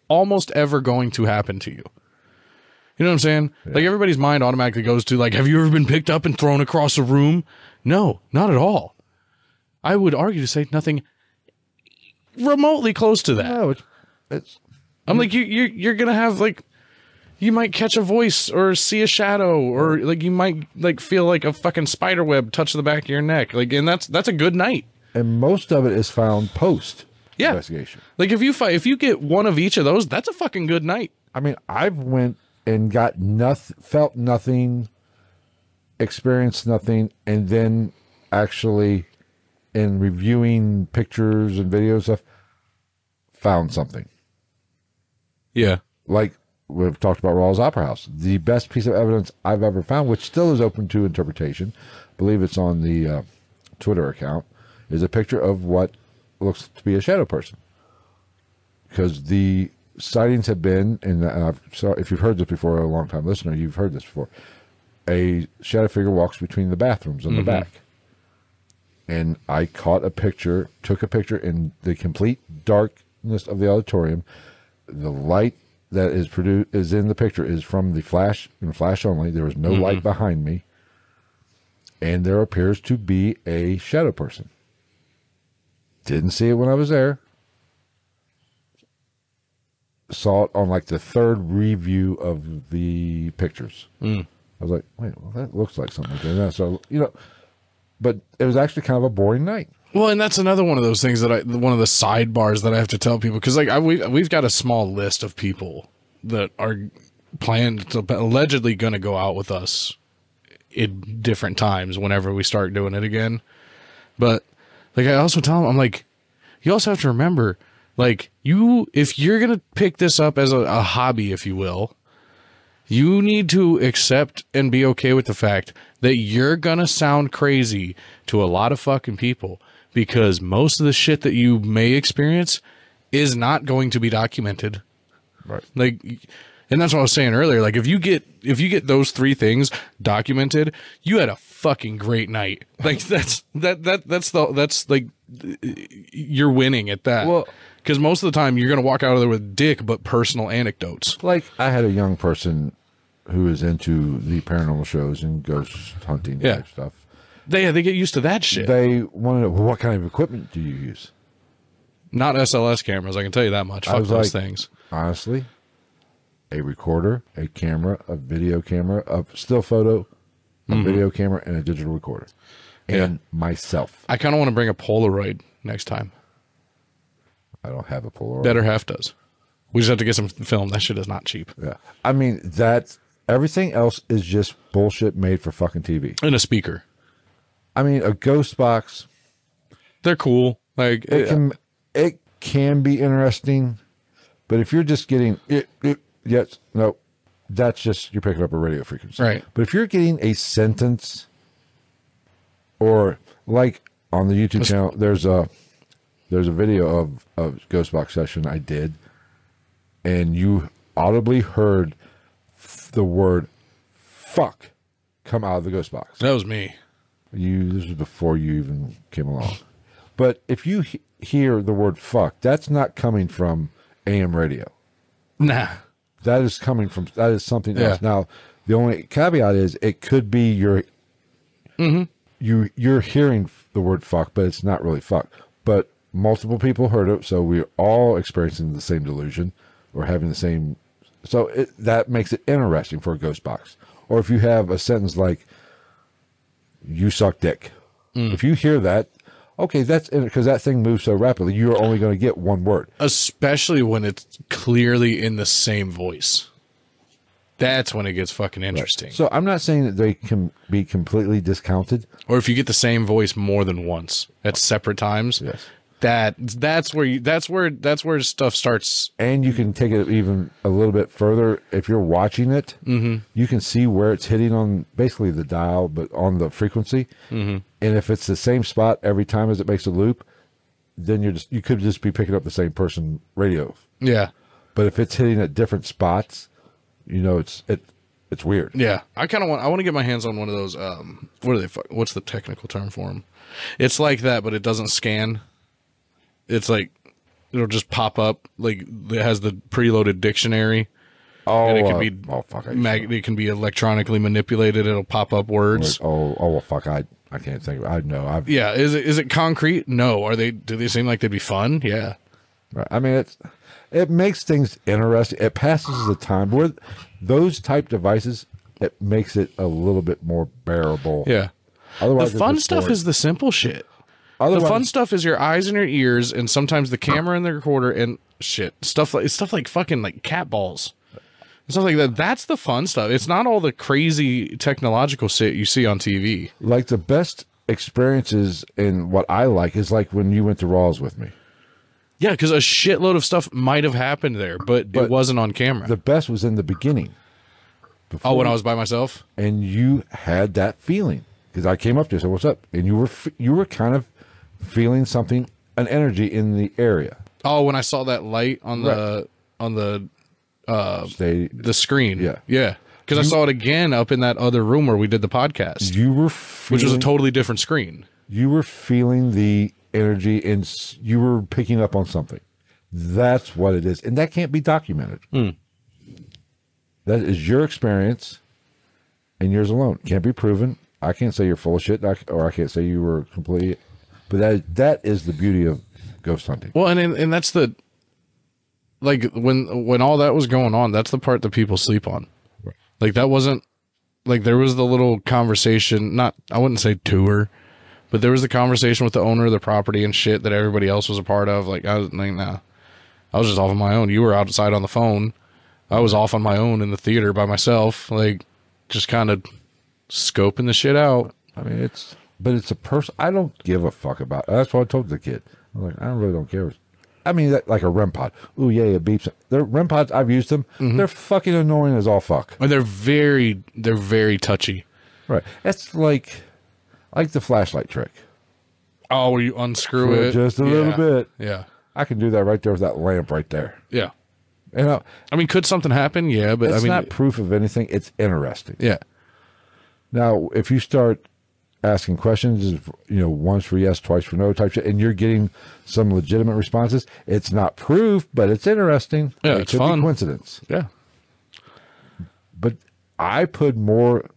almost ever going to happen to you. You know what I'm saying? Yeah. Like, everybody's mind automatically goes to, like, have you ever been picked up and thrown across a room? No, not at all. I would argue to say nothing remotely close to that. No, I'm like, you're going to have, like, you might catch a voice or see a shadow, or, like, you might, like, feel like a fucking spider web touch the back of your neck. Like, and that's a good night. And most of it is found post investigation. Like, if you get one of each of those, that's a fucking good night. I mean, I've went and got nothing, felt nothing, experienced nothing, and then actually, in reviewing pictures and videos stuff, found something. Yeah. Like we've talked about Rawls Opera House. The best piece of evidence I've ever found, which still is open to interpretation, I believe it's on the Twitter account, is a picture of what looks to be a shadow person. Because the sightings have been, and so if you've heard this before, a long-time listener, you've heard this before, a shadow figure walks between the bathrooms in the back. And I caught a picture, took a picture in the complete darkness of the auditorium. The light that is produced is in the picture is from the flash, and flash only. There was no light behind me. And there appears to be a shadow person. Didn't see it when I was there. Saw it on like the third review of the pictures. I was like, wait, well, that looks like something like that. So, you know, but it was actually kind of a boring night. Well, and that's another one of those things that one of the sidebars that I have to tell people, because like we've got a small list of people that are planned to allegedly going to go out with us in different times whenever we start doing it again. But like, I also tell them, I'm like, you also have to remember, like, if you're going to pick this up as a hobby, if you will, you need to accept and be okay with the fact that you're going to sound crazy to a lot of fucking people, because most of the shit that you may experience is not going to be documented. Right. Like, and that's what I was saying earlier. Like, if you get those three things documented, you had a fucking great night. Like, that's like, you're winning at that. Well, because most of the time you're going to walk out of there with dick but personal anecdotes. Like, I had a young person who is into the paranormal shows and ghost hunting type stuff. They get used to that shit. They want to know, well, what kind of equipment do you use? Not SLS cameras, I can tell you that much. Fuck those things. Honestly, a recorder, a camera, a video camera, a still photo, a video camera, and a digital recorder. And myself. I kind of want to bring a Polaroid next time. I don't have a Polaroid. Better Half does. We just have to get some film. That shit is not cheap. Yeah. I mean, everything else is just bullshit made for fucking TV. And a speaker. I mean, a ghost box. They're cool. Like, it can be interesting, but if you're just getting that's just, you're picking up a radio frequency. Right. But if you're getting a sentence, or like on the YouTube channel, there's a video of a ghost box session I did, and you audibly heard the word fuck come out of the ghost box. That was me. This was before you even came along. But if you hear the word fuck, that's not coming from AM radio. Nah. That is something else. Now, the only caveat is it could be you're hearing the word fuck, but it's not really fuck. But multiple people heard it, so we're all experiencing the same delusion or having the same. So that makes it interesting for a ghost box. Or if you have a sentence like, you suck dick. If you hear that, okay, that's because that thing moves so rapidly, you're only going to get one word. Especially when it's clearly in the same voice. That's when it gets fucking interesting. Right. So I'm not saying that they can be completely discounted. Or if you get the same voice more than once at separate times. Yes. That's where stuff starts. And you can take it even a little bit further. If you're watching it, you can see where it's hitting on basically the dial, but on the frequency. And if it's the same spot every time as it makes a loop, then you could just be picking up the same person radio. Yeah. But if it's hitting at different spots, it's weird. Yeah. I want to get my hands on one of those. What's the technical term for them? It's like that, but it doesn't scan. It's like, it'll just pop up like it has the preloaded dictionary. Oh, And it can be fuck! it can be electronically manipulated. It'll pop up words. Well, fuck! I can't think of it. I know. Yeah, is it concrete? No. Do they seem like they'd be fun? Yeah. Right. I mean, it makes things interesting. It passes the time. With those type devices, it makes it a little bit more bearable. Yeah. Otherwise, the fun stuff is the simple shit. The fun stuff is your eyes and your ears, and sometimes the camera and the recorder and shit stuff like fucking like cat balls. Stuff like that. That's the fun stuff. It's not all the crazy technological shit you see on TV. Like the best experiences in what I like is like when you went to Raw's with me. Yeah, because a shitload of stuff might have happened there, but it wasn't on camera. The best was in the beginning. When I was by myself, and you had that feeling because I came up to you and said, "What's up?" And you were kind of feeling something, an energy in the area. Oh, when I saw that light on the the screen. Yeah. Because I saw it again up in that other room where we did the podcast. You were which was a totally different screen. You were feeling the energy and you were picking up on something. That's what it is. And that can't be documented. That is your experience and yours alone. Can't be proven. I can't say you're full of shit or I can't say you were completely. But that is the beauty of ghost hunting. Well, and that's the... Like when all that was going on, that's the part that people sleep on. Right. Like that wasn't like there was the little conversation, I wouldn't say tour, but there was the conversation with the owner of the property and shit that everybody else was a part of. Like I was like, nah, I was just off on my own. You were outside on the phone. I was off on my own in the theater by myself, like just kind of scoping the shit out. I mean, it's a person. I don't give a fuck about. That's what I told the kid. I'm like, I really don't care. I mean, like a REM pod. Ooh, yeah, it beeps. The REM pods, I've used them. They're fucking annoying as all fuck. And they're very touchy. Right. That's like the flashlight trick. Oh, where you unscrew it just a little bit. Yeah. I can do that right there with that lamp right there. Yeah. And I mean, could something happen? Yeah, but it's I mean, not proof of anything. It's interesting. Yeah. Now, if you start asking questions, once for yes, twice for no type shit, and you're getting some legitimate responses, it's not proof, but it's interesting. Yeah, it it's could fun. Be coincidence. Yeah. But I put more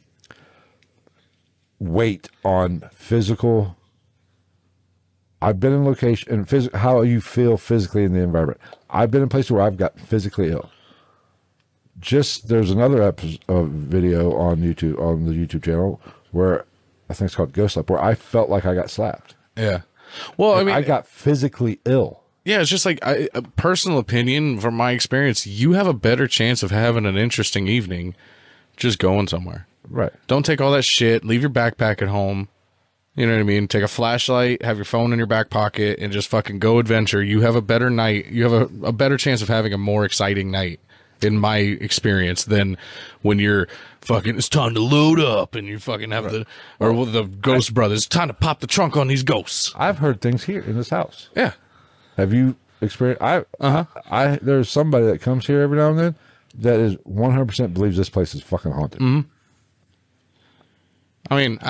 weight on physical. I've been in location and how you feel physically in the environment. I've been in places where I've got physically ill. There's another episode of video on YouTube, on the YouTube channel, where I think it's called Ghost Slap, where I felt like I got slapped. Yeah. Well, I mean, I got physically ill. Yeah, it's just like a personal opinion from my experience. You have a better chance of having an interesting evening just going somewhere. Right. Don't take all that shit. Leave your backpack at home. You know what I mean? Take a flashlight, have your phone in your back pocket, and just fucking go adventure. You have a better night. You have a better chance of having a more exciting night, in my experience, than when you're fucking, it's time to load up, and you fucking have the Ghost Brothers, it's time to pop the trunk on these ghosts. I've heard things here in this house. Yeah. Have you experienced? There's somebody that comes here every now and then that is 100% believes this place is fucking haunted. Mm-hmm. I mean,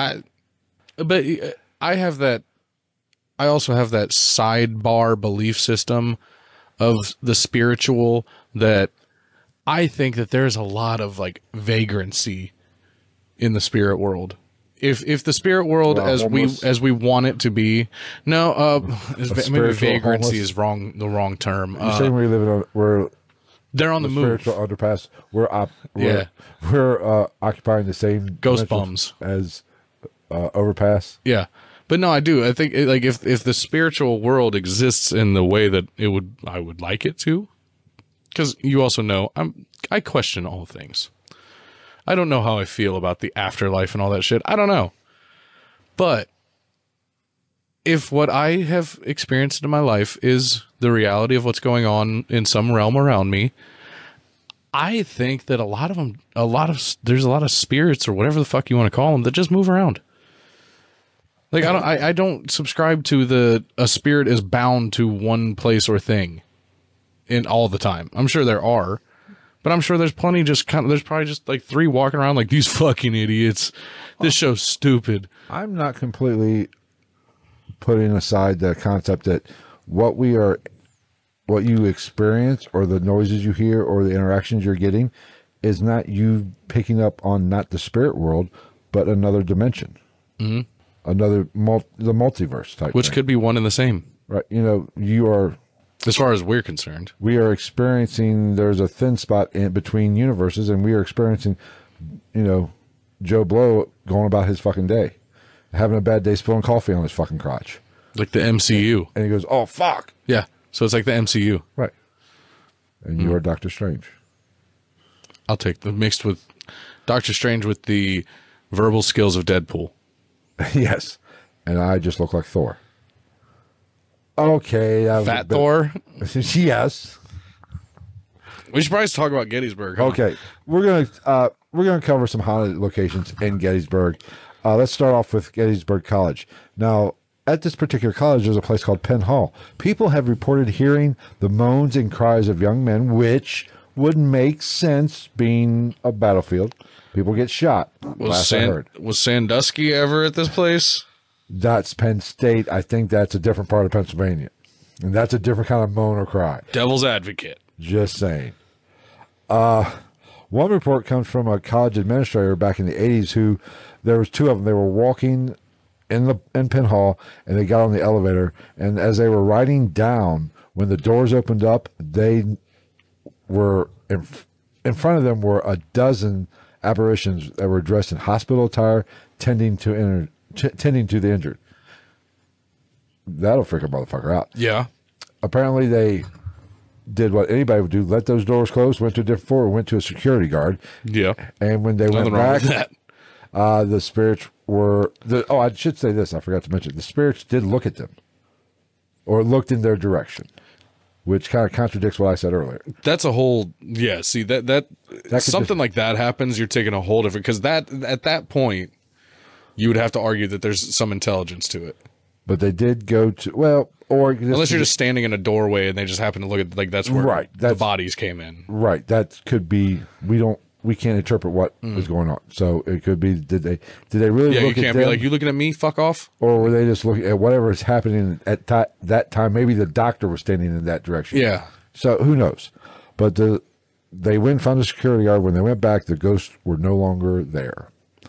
I have that. I also have that sidebar belief system of the spiritual that I think that there's a lot of like vagrancy in the spirit world. If the spirit world as we want it to be, maybe vagrancy is the wrong term. You're saying we live in where they're on the move. Spiritual underpass. We're occupying the same ghost bums as overpass. Yeah. But no, I do. I think like if the spiritual world exists in the way that I would like it to, because you also know I question all things. I don't know how I feel about the afterlife and all that shit. I don't know. But if what I have experienced in my life is the reality of what's going on in some realm around me, I think that there's a lot of spirits or whatever the fuck you want to call them that just move around. Like I don't subscribe to a spirit is bound to one place or thing in all the time. I'm sure there are, but I'm sure there's plenty there's probably just like 3 walking around like these fucking idiots. This show's stupid. I'm not completely putting aside the concept that what we are what you experience or the noises you hear or the interactions you're getting is not you picking up on not the spirit world, but another dimension. Mm-hmm. Another the multiverse type Which thing. could be one and the same. Right. You know, you are... As far as we're concerned. We are experiencing, there's a thin spot in between universes, and we are experiencing, you know, Joe Blow going about his fucking day. Having a bad day, spilling coffee on his fucking crotch. Like the MCU. And he goes, oh, fuck. Yeah. So it's like the MCU. Right. And you are Doctor Strange. I'll take the mixed with Doctor Strange with the verbal skills of Deadpool. Yes. And I just look like Thor. Okay. Fat Thor? Yes. We should probably talk about Gettysburg. Huh? Okay. We're gonna cover some haunted locations in Gettysburg. Let's start off with Gettysburg College. Now, at this particular college, there's a place called Penn Hall. People have reported hearing the moans and cries of young men, which would make sense being a battlefield. People get shot. Was Sandusky ever at this place? That's Penn State. I think that's a different part of Pennsylvania. And that's a different kind of moan or cry. Devil's advocate. Just saying. One report comes from a college administrator back in the 80s who, there was two of them. They were walking in Penn Hall, and they got on the elevator. And as they were riding down, when the doors opened up, they were in front of them were a dozen apparitions that were dressed in hospital attire, tending to the injured. That'll freak a motherfucker out. Yeah. Apparently, they did what anybody would do: let those doors close, went to a different floor, went to a security guard. Yeah. And when they went back, the spirits were. I should say this. I forgot to mention the spirits did look at them, or looked in their direction, which kind of contradicts what I said earlier. That's a whole, yeah. See that something like that happens, you're taking a whole different, because that at that point, you would have to argue that there's some intelligence to it. But they did go to unless you're just standing in a doorway and they just happen to look at, like, that's where the bodies came in. Right. That could be. We can't interpret what was going on. So it could be. Did they really? Yeah, look you can't at be them? like, you looking at me? Fuck off. Or were they just looking at whatever is happening at that time? Maybe the doctor was standing in that direction. Yeah. So who knows? But they went and found a security guard. When they went back, the ghosts were no longer there.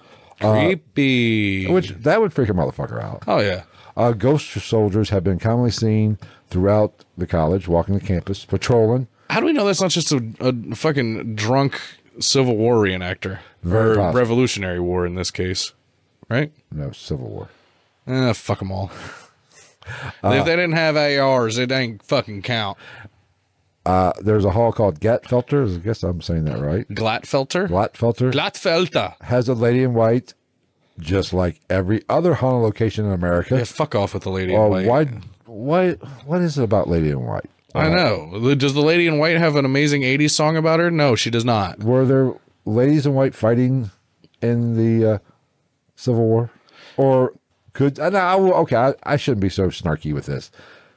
Creepy. Which that would freak a motherfucker out. Oh yeah. Ghost soldiers have been commonly seen throughout the college, walking the campus, patrolling. How do we know that's not just a fucking drunk Civil War reenactor? Very possible. Revolutionary War in this case, right? No, Civil War. Fuck them all. If they didn't have ARs, it ain't fucking count. There's a hall called Glatfelter. I guess I'm saying that right. Glatfelter? Glatfelter has a lady in white, just like every other haunted location in America. Yeah, fuck off with the lady in white. What is it about Lady in White? I know. Does the lady in white have an amazing 80s song about her? No, she does not. Were there ladies in white fighting in the Civil War? Or could... I shouldn't be so snarky with this.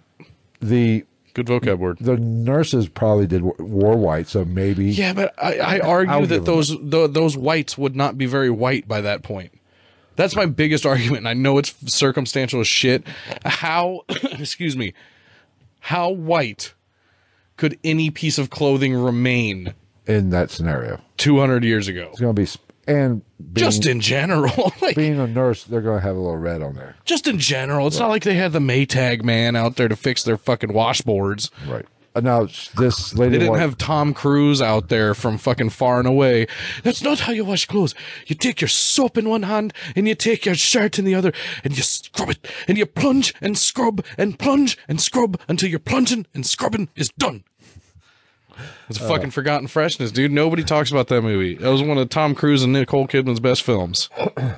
Good vocab word. The nurses probably wore white, so maybe... Yeah, but I argue that those whites would not be very white by that point. That's my biggest argument, and I know it's circumstantial as shit. How, excuse me, how white could any piece of clothing remain in that scenario 200 years ago? It's going to be, just in general, like, being a nurse, they're going to have a little red on there. Just in general, it's not like they had the Maytag man out there to fix their fucking washboards. Right. Now, this lady... They didn't have Tom Cruise out there from fucking Far and Away. That's not how you wash clothes. You take your soap in one hand, and you take your shirt in the other, and you scrub it, and you plunge and scrub and plunge and scrub until your plunging and scrubbing is done. It's a fucking forgotten freshness, dude. Nobody talks about that movie. That was one of Tom Cruise and Nicole Kidman's best films.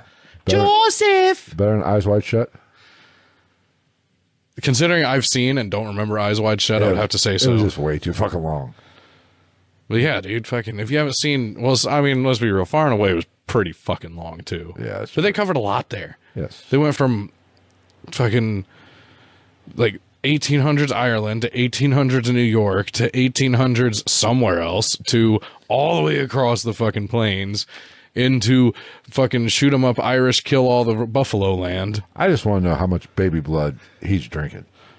Joseph! Better than Eyes Wide Shut? Considering I've seen and don't remember Eyes Wide Shut, I would have to say so. It was just way too fucking long. Well, yeah, dude, fucking, if you haven't seen, well, I mean, let's be real, Far and Away was pretty fucking long, too. Yeah. But they covered a lot there. Yes. They went from fucking, like, 1800s Ireland to 1800s New York to 1800s somewhere else to all the way across the fucking plains into fucking shoot 'em up Irish kill all the buffalo land. I just want to know how much baby blood he's drinking.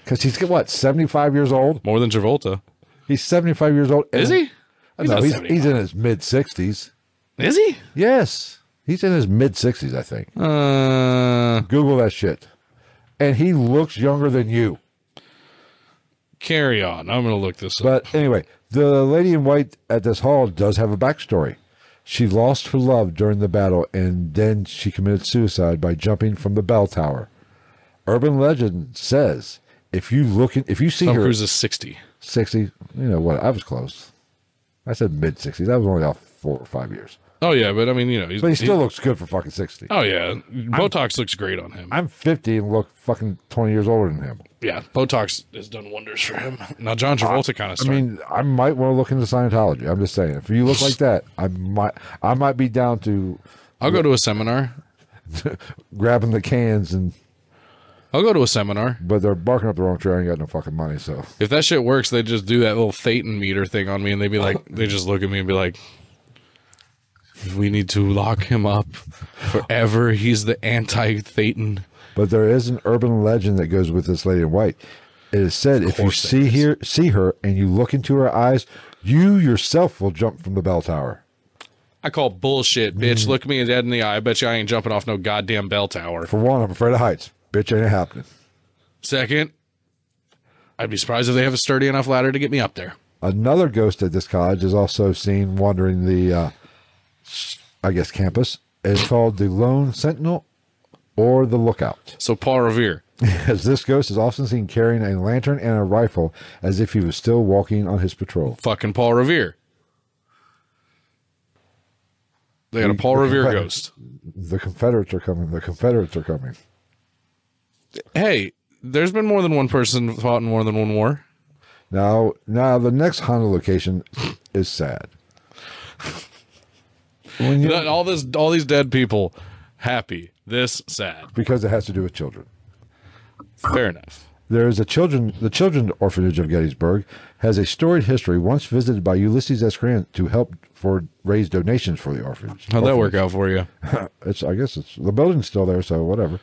Because he's, what, 75 years old? More than Travolta. He's 75 years old. Is he? No, he's in his mid-60s. Is he? Yes. He's in his mid-60s, I think. Google that shit. And he looks younger than you. Carry on. I'm going to look this up. But anyway, the lady in white at this hall does have a backstory. She lost her love during the battle, and then she committed suicide by jumping from the bell tower. Urban legend says if you see Tom her, Cruise is 60. 60. You know what? I was close. I said mid-60s. That was only off 4 or 5 years. Oh yeah, but I mean, you know, But he still looks good for fucking 60. Oh yeah, Botox looks great on him. I'm 50 and look fucking 20 years older than him. Yeah, Botox has done wonders for him. Now John Travolta kind of. I mean, I might want to look into Scientology. I'm just saying, if you look like that, I might be down to. I'll go to a seminar. Grabbing the cans and. I'll go to a seminar. But they're barking up the wrong tree. I ain't got no fucking money, so. If that shit works, they just do that little Thetan meter thing on me, and they'd be like, they just look at me and be like, we need to lock him up forever. He's the anti-Thetan. But there is an urban legend that goes with this lady in white. It is said if you see her and you look into her eyes, you yourself will jump from the bell tower. I call bullshit, bitch. Look me dead in the eye. I bet you I ain't jumping off no goddamn bell tower. For one, I'm afraid of heights. Bitch, ain't happening. Second, I'd be surprised if they have a sturdy enough ladder to get me up there. Another ghost at this college is also seen wandering the, campus. It's called the Lone Sentinel or the Lookout. So Paul Revere. As this ghost is often seen carrying a lantern and a rifle as if he was still walking on his patrol. Fucking Paul Revere. They got a Paul Revere ghost. The Confederates are coming. The Confederates are coming. Hey, there's been more than one person fought in more than one war. Now the next Honda location is sad. All these dead people, happy. This sad. Because it has to do with children. Fair enough. There is the children's orphanage of Gettysburg has a storied history. Once visited by Ulysses S. Grant to help raise donations for the orphanage. How'd that work out for you? I guess the building's still there, so whatever.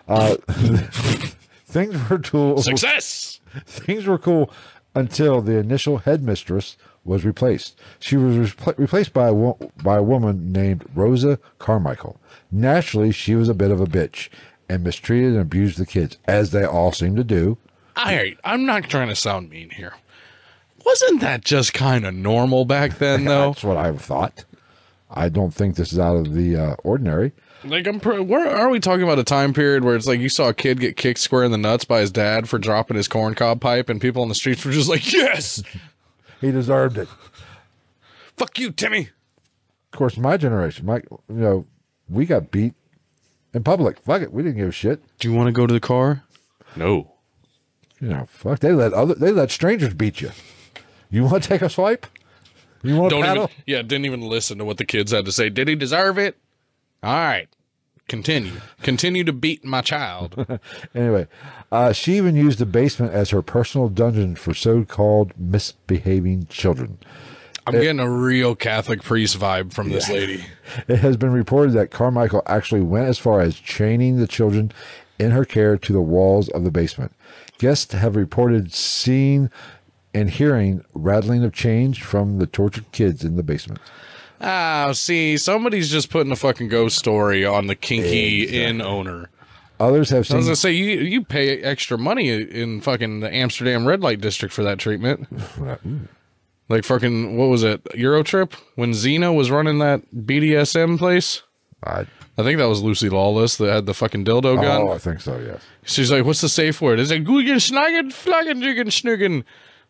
Things were cool. Success. Things were cool until the initial headmistress was replaced. She was replaced by a woman named Rosa Carmichael. Naturally, she was a bit of a bitch and mistreated and abused the kids, as they all seem to do. I'm not trying to sound mean here. Wasn't that just kind of normal back then, though? That's what I thought. I don't think this is out of the ordinary. Like, where are we talking about a time period where it's like you saw a kid get kicked square in the nuts by his dad for dropping his corncob pipe, and people on the streets were just like, yes! He deserved it. Fuck you, Timmy! Of course, my generation, we got beat in public. Fuck it, we didn't give a shit. Do you want to go to the car? No. Fuck, they let strangers beat you. You want to take a swipe? You want to paddle? Didn't even listen to what the kids had to say. Did he deserve it? All right. Continue to beat my child. Anyway, she even used the basement as her personal dungeon for so-called misbehaving children. I'm getting a real Catholic priest vibe from this lady. It has been reported that Carmichael actually went as far as chaining the children in her care to the walls of the basement. Guests have reported seeing and hearing rattling of chains from the tortured kids in the basement. See, somebody's just putting a fucking ghost story on the kinky inn owner. Others have seen... I was going to say, you pay extra money in fucking the Amsterdam red light district for that treatment. Like fucking, what was it, Eurotrip? When Xena was running that BDSM place? I think that was Lucy Lawless that had the fucking dildo gun. Oh, I think so, yes. She's like, what's the safe word? It's like, Gugen, Schnagen, Flaggen, Jigen, Schnugen.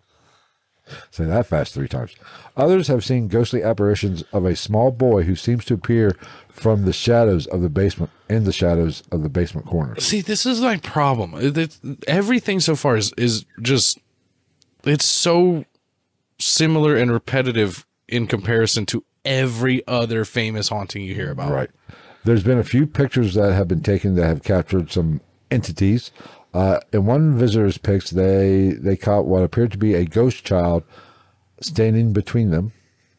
Say that fast 3 times. Others have seen ghostly apparitions of a small boy who seems to appear from the shadows of the basement, in the shadows of the basement corners. See, this is my problem. Everything so far is just, it's so similar and repetitive in comparison to every other famous haunting you hear about. Right. There's been a few pictures that have been taken that have captured some entities. In one visitor's pics, they caught what appeared to be a ghost child standing between them,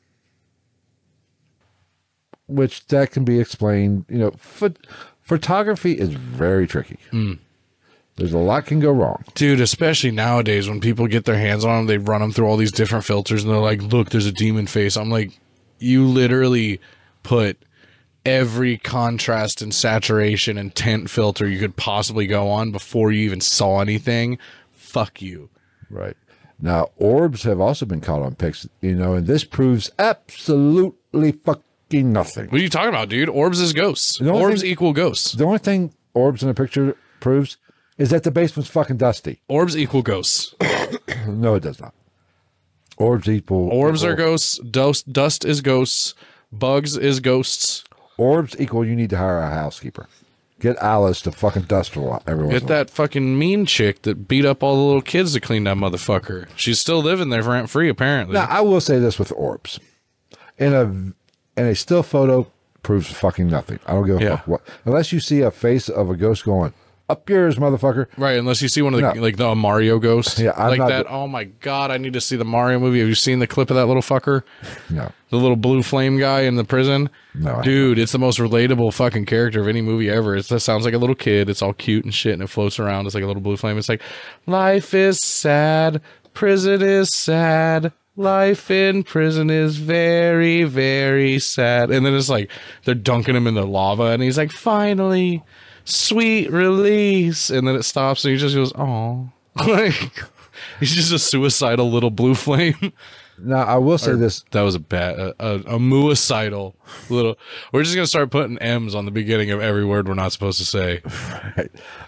which that can be explained. Photography is very tricky. There's a lot can go wrong. Dude, especially nowadays when people get their hands on them, they run them through all these different filters and they're like, look, there's a demon face. I'm like, you literally put every contrast and saturation and tint filter you could possibly go on before you even saw anything. Fuck you. Right. Now, orbs have also been caught on pics, and this proves absolutely fucking nothing. What are you talking about, dude? Orbs is ghosts. The only Orbs thing- equal ghosts. The only thing orbs in a picture proves is that the basement's fucking dusty. Orbs equal ghosts. No, it does not. Orbs equal... Orbs are ghosts. Dust is ghosts. Bugs is ghosts. Orbs equal you need to hire a housekeeper. Get Alice to fucking dust every once in a while. Get that fucking mean chick that beat up all the little kids to clean that motherfucker. She's still living there rent free, apparently. Now, I will say this with orbs. In a still photo proves fucking nothing. I don't give a fuck what. Unless you see a face of a ghost going, up yours, motherfucker. Right, unless you see one of the like the Mario ghost. Yeah, I'm like not that. Oh my god, I need to see the Mario movie. Have you seen the clip of that little fucker? No. The little blue flame guy in the prison? No. Dude, it's the most relatable fucking character of any movie ever. It sounds like a little kid. It's all cute and shit, and it floats around. It's like a little blue flame. It's like, life is sad. Prison is sad. Life in prison is very, very sad. And then it's like, they're dunking him in the lava, and he's like, finally, sweet release. And then it stops, and he just goes, oh. Like, he's just a suicidal little blue flame. Now, I will say this. That was a bad, a muicidal little. We're just gonna start putting M's on the beginning of every word we're not supposed to say. Right.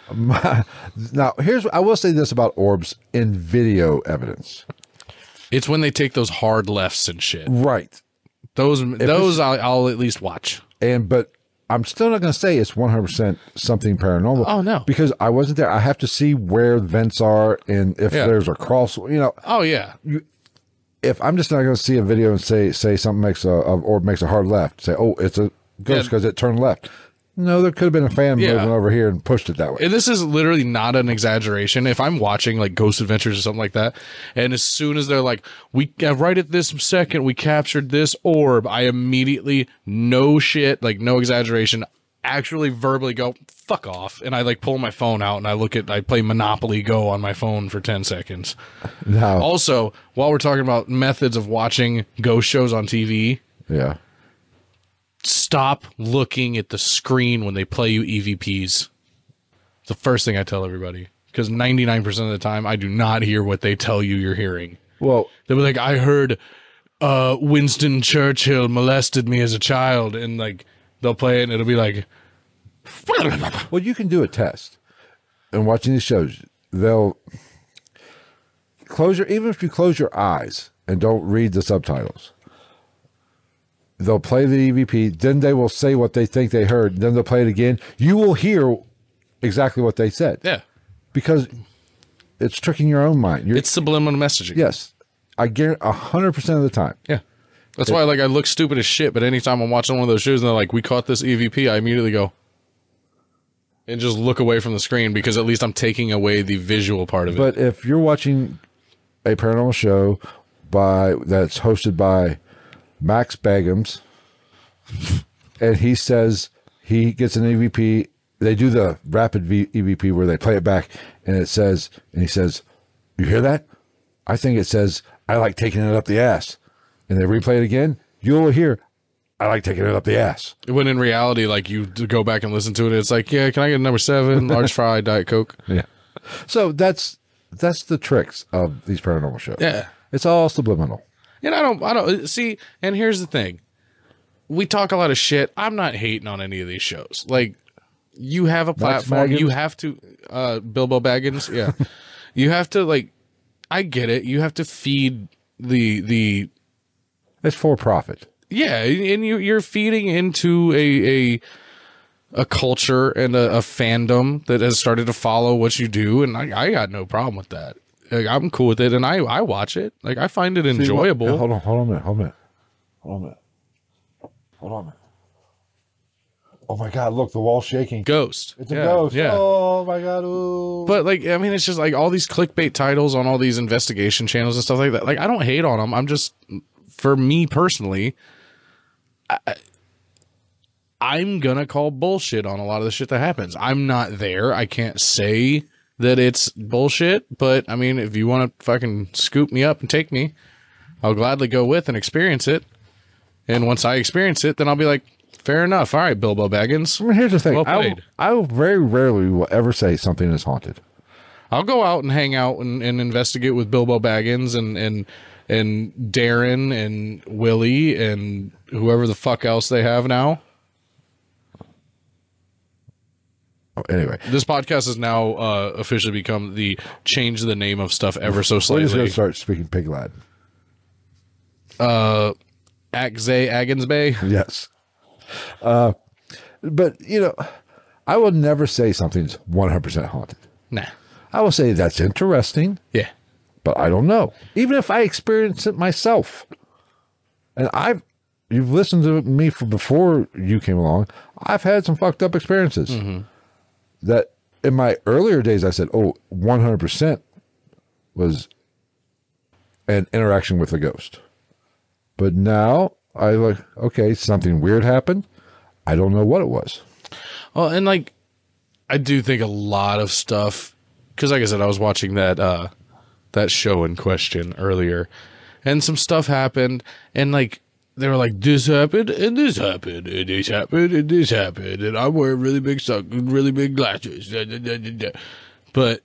Now, I will say this about orbs in video evidence. It's when they take those hard lefts and shit. Right. Those I'll at least watch. But I'm still not going to say it's 100% something paranormal. Oh, no. Because I wasn't there. I have to see where vents are and if there's a cross, Oh yeah. If I'm just not going to see a video and say something makes a hard left, say, oh, it's a ghost because it turned left. No, there could have been a fan moving over here and pushed it that way. And this is literally not an exaggeration. If I'm watching like Ghost Adventures or something like that, and as soon as they're like, right at this second, we captured this orb, I immediately, no shit, like no exaggeration, actually verbally go, fuck off. And I like pull my phone out and I play Monopoly Go on my phone for 10 seconds. Now, Also, while we're talking about methods of watching ghost shows on TV, yeah. stop looking at the screen when they play you EVPs. It's the first thing I tell everybody, because 99% of the time I do not hear what they tell you you're hearing. Well, They'll be like, I heard Winston Churchill molested me as a child, and like they'll play it and it'll be like, well, you can do a test. And watching these shows, they'll even if you close your eyes and don't read the subtitles, they'll play the EVP, then they will say what they think they heard, then they'll play it again. You will hear exactly what they said. yeah, Because it's tricking your own mind. it's subliminal messaging. Yes. I guarantee 100% of the time. Yeah. That's why like I look stupid as shit, but anytime I'm watching one of those shows and they're like, we caught this EVP, I immediately go and just look away from the screen, because at least I'm taking away the visual part of it. But if you're watching a paranormal show that's hosted by Max Bagums, and he says he gets an EVP, they do the rapid EVP where they play it back, and he says, you hear that? I think it says, I like taking it up the ass. And they replay it again, you'll hear, I like taking it up the ass. When in reality, like you go back and listen to it, it's like, yeah, can I get a number 7, large fry, Diet Coke? Yeah. So that's the tricks of these paranormal shows. Yeah. It's all subliminal. And I don't see, and here's the thing. We talk a lot of shit. I'm not hating on any of these shows. Like, you have a platform, Baggins? you have to, Bilbo Baggins, yeah. You have to, like, I get it. You have to feed the It's for profit. yeah, and you're feeding into a culture and a fandom that has started to follow what you do, and I got no problem with that. Like, I'm cool with it, and I watch it. Like, I find it enjoyable. Hold on a minute. Oh my God! Look, the wall's shaking. Ghost. It's a ghost. Yeah. Oh my God! Ooh. But like, I mean, it's just like all these clickbait titles on all these investigation channels and stuff like that. Like, I don't hate on them. I'm just, for me personally, I'm gonna call bullshit on a lot of the shit that happens. I'm not there. I can't say that it's bullshit. But I mean, if you want to fucking scoop me up and take me, I'll gladly go with and experience it. And once I experience it, then I'll be like, fair enough. All right, Bilbo Baggins. I mean, here's the thing. Well played. I very rarely will ever say something is haunted. I'll go out and hang out and investigate with Bilbo Baggins and Darren and Willie and whoever the fuck else they have now. Oh, anyway, this podcast has now officially become the change the name of stuff ever so slightly. We're just going to start speaking Pig Lad. Akzay Aggins Bay. Yes. But, you know, I will never say something's 100% haunted. Nah. I will say that's interesting. Yeah. But I don't know. Even if I experience it myself. And you've listened to me from before you came along. I've had some fucked up experiences. Mm-hmm. That in my earlier days, I said, 100% was an interaction with a ghost. But now I like, okay, something weird happened. I don't know what it was. Well, and like, I do think a lot of stuff, because like I said, I was watching that show in question earlier, and some stuff happened, and like, they were like, this happened, and this happened, and this happened, and this happened, and I'm wearing really big glasses. But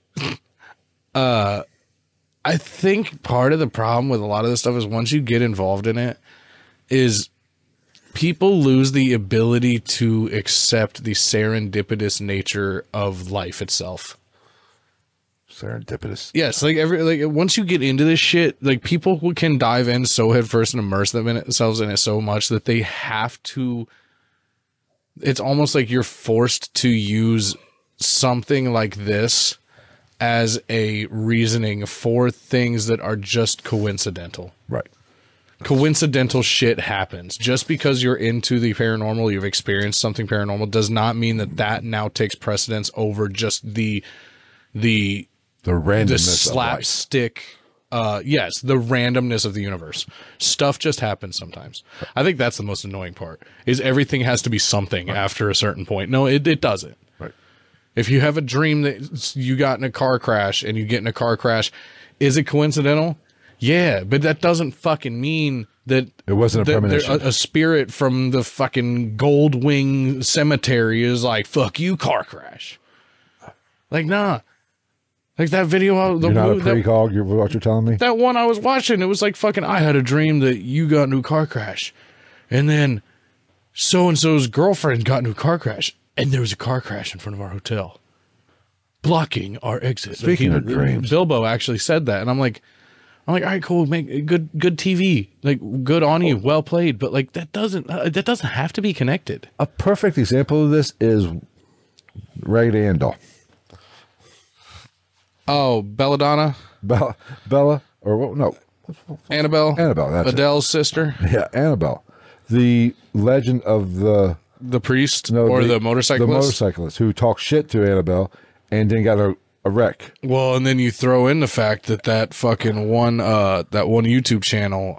I think part of the problem with a lot of this stuff is once you get involved in it, is people lose the ability to accept the serendipitous nature of life itself. Serendipitous. Yes, like once you get into this shit, like people can dive in so headfirst and immerse themselves in it so much that they have to. It's almost like you're forced to use something like this as a reasoning for things that are just coincidental. Right. Coincidental shit happens. Just because you're into the paranormal, you've experienced something paranormal, does not mean that now takes precedence over just the randomness, the slapstick. Yes, the randomness of the universe. Stuff just happens sometimes. I think that's the most annoying part. Is everything has to be something after a certain point. No, it doesn't. Right. If you have a dream that you got in a car crash and you get in a car crash, is it coincidental? Yeah, but that doesn't fucking mean that it wasn't a premonition. A spirit from the fucking Goldwing Cemetery is like, fuck you, car crash. Like, nah. Like that video. You're not a precog, you're what you're telling me? That one I was watching, it was like fucking, I had a dream that you got into a car crash. And then so-and-so's girlfriend got into a car crash. And there was a car crash in front of our hotel, blocking our exit. Speaking of dreams. Bilbo actually said that. And I'm like, all right, cool, make good TV, like good on you, well played, but like that doesn't have to be connected. A perfect example of this is Raggedy Ann doll. Oh, Belladonna, Bella, or what? No, Annabelle. That's Adele's sister. Yeah, Annabelle, the legend of the priest the motorcyclist, the motorcyclist who talked shit to Annabelle and then got a wreck. Well, and then you throw in the fact that fucking one YouTube channel.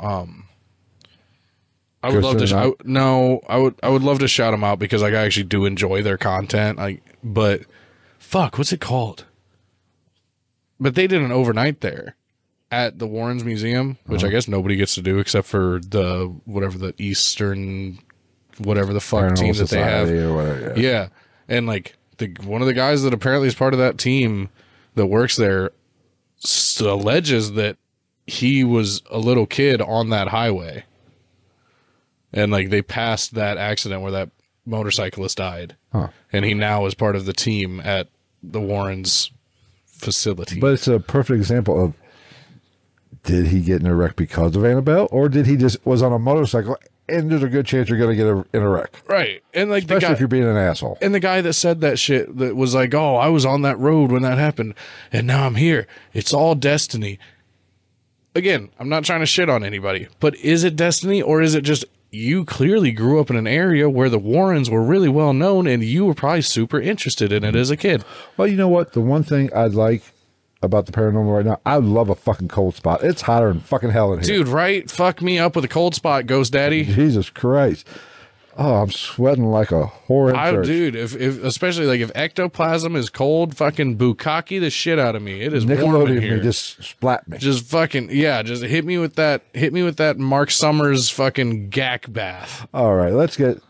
I would love to. I would love to shout them out because like I actually do enjoy their content. But fuck, what's it called? But they did an overnight there at the Warrens Museum, which I guess nobody gets to do except for the Eastern whatever the fuck teams that they have. Or whatever, yeah, and like. One of the guys that apparently is part of that team that works there alleges that he was a little kid on that highway. And like they passed that accident where that motorcyclist died. Huh. And he now is part of the team at the Warrens facility. But it's a perfect example of, did he get in a wreck because of Annabelle, or did he just was on a motorcycle and there's a good chance you're going to get in a wreck? Right. And like especially if you're being an asshole. And the guy that said that shit that was like, oh, I was on that road when that happened and now I'm here. It's all destiny. Again, I'm not trying to shit on anybody, but is it destiny, or is it just you clearly grew up in an area where the Warrens were really well known and you were probably super interested in it as a kid? Well, you know what? The one thing I'd like about the paranormal right now, I love a fucking cold spot. It's hotter than fucking hell in here. Dude, right? Fuck me up with a cold spot, Ghost Daddy. Jesus Christ. Oh, I'm sweating like a whore in church. Dude, if especially like if ectoplasm is cold, fucking bukkake the shit out of me. It is warm in Nickelodeon here. me, just splat me. Just fucking just hit me with that Mark Summers fucking gack bath. All right, let's get